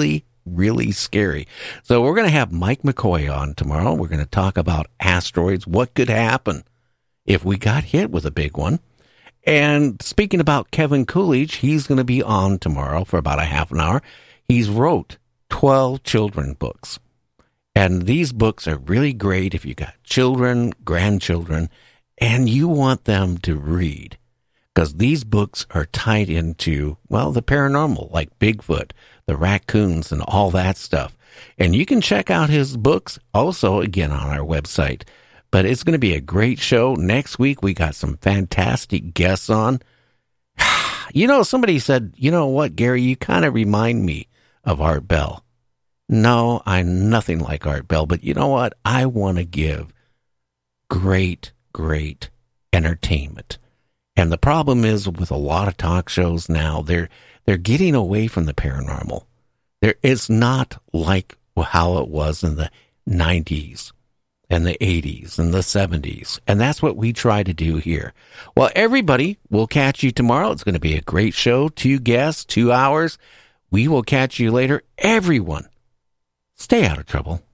really scary. So we're going to have Mike McCoy on tomorrow. We're going to talk about asteroids, what could happen if we got hit with a big one. And speaking about Kevin Coolidge, he's going to be on tomorrow for about a half an hour. He's wrote twelve children books. And these books are really great if you got children, grandchildren, and you want them to read. Because these books are tied into, well, the paranormal, like Bigfoot, the raccoons, and all that stuff. And you can check out his books also, again, on our website. But it's going to be a great show. Next week, we got some fantastic guests on. You know, somebody said, you know what, Gary, you kind of remind me of Art Bell. No, I'm nothing like Art Bell, but you know what? I want to give great, great entertainment. And the problem is with a lot of talk shows now, they're they're getting away from the paranormal. There, it's not like how it was in the nineties and the eighties and the seventies. And that's what we try to do here. Well, everybody, we'll catch you tomorrow. It's going to be a great show. Two guests, two hours. We will catch you later. Everyone, stay out of trouble.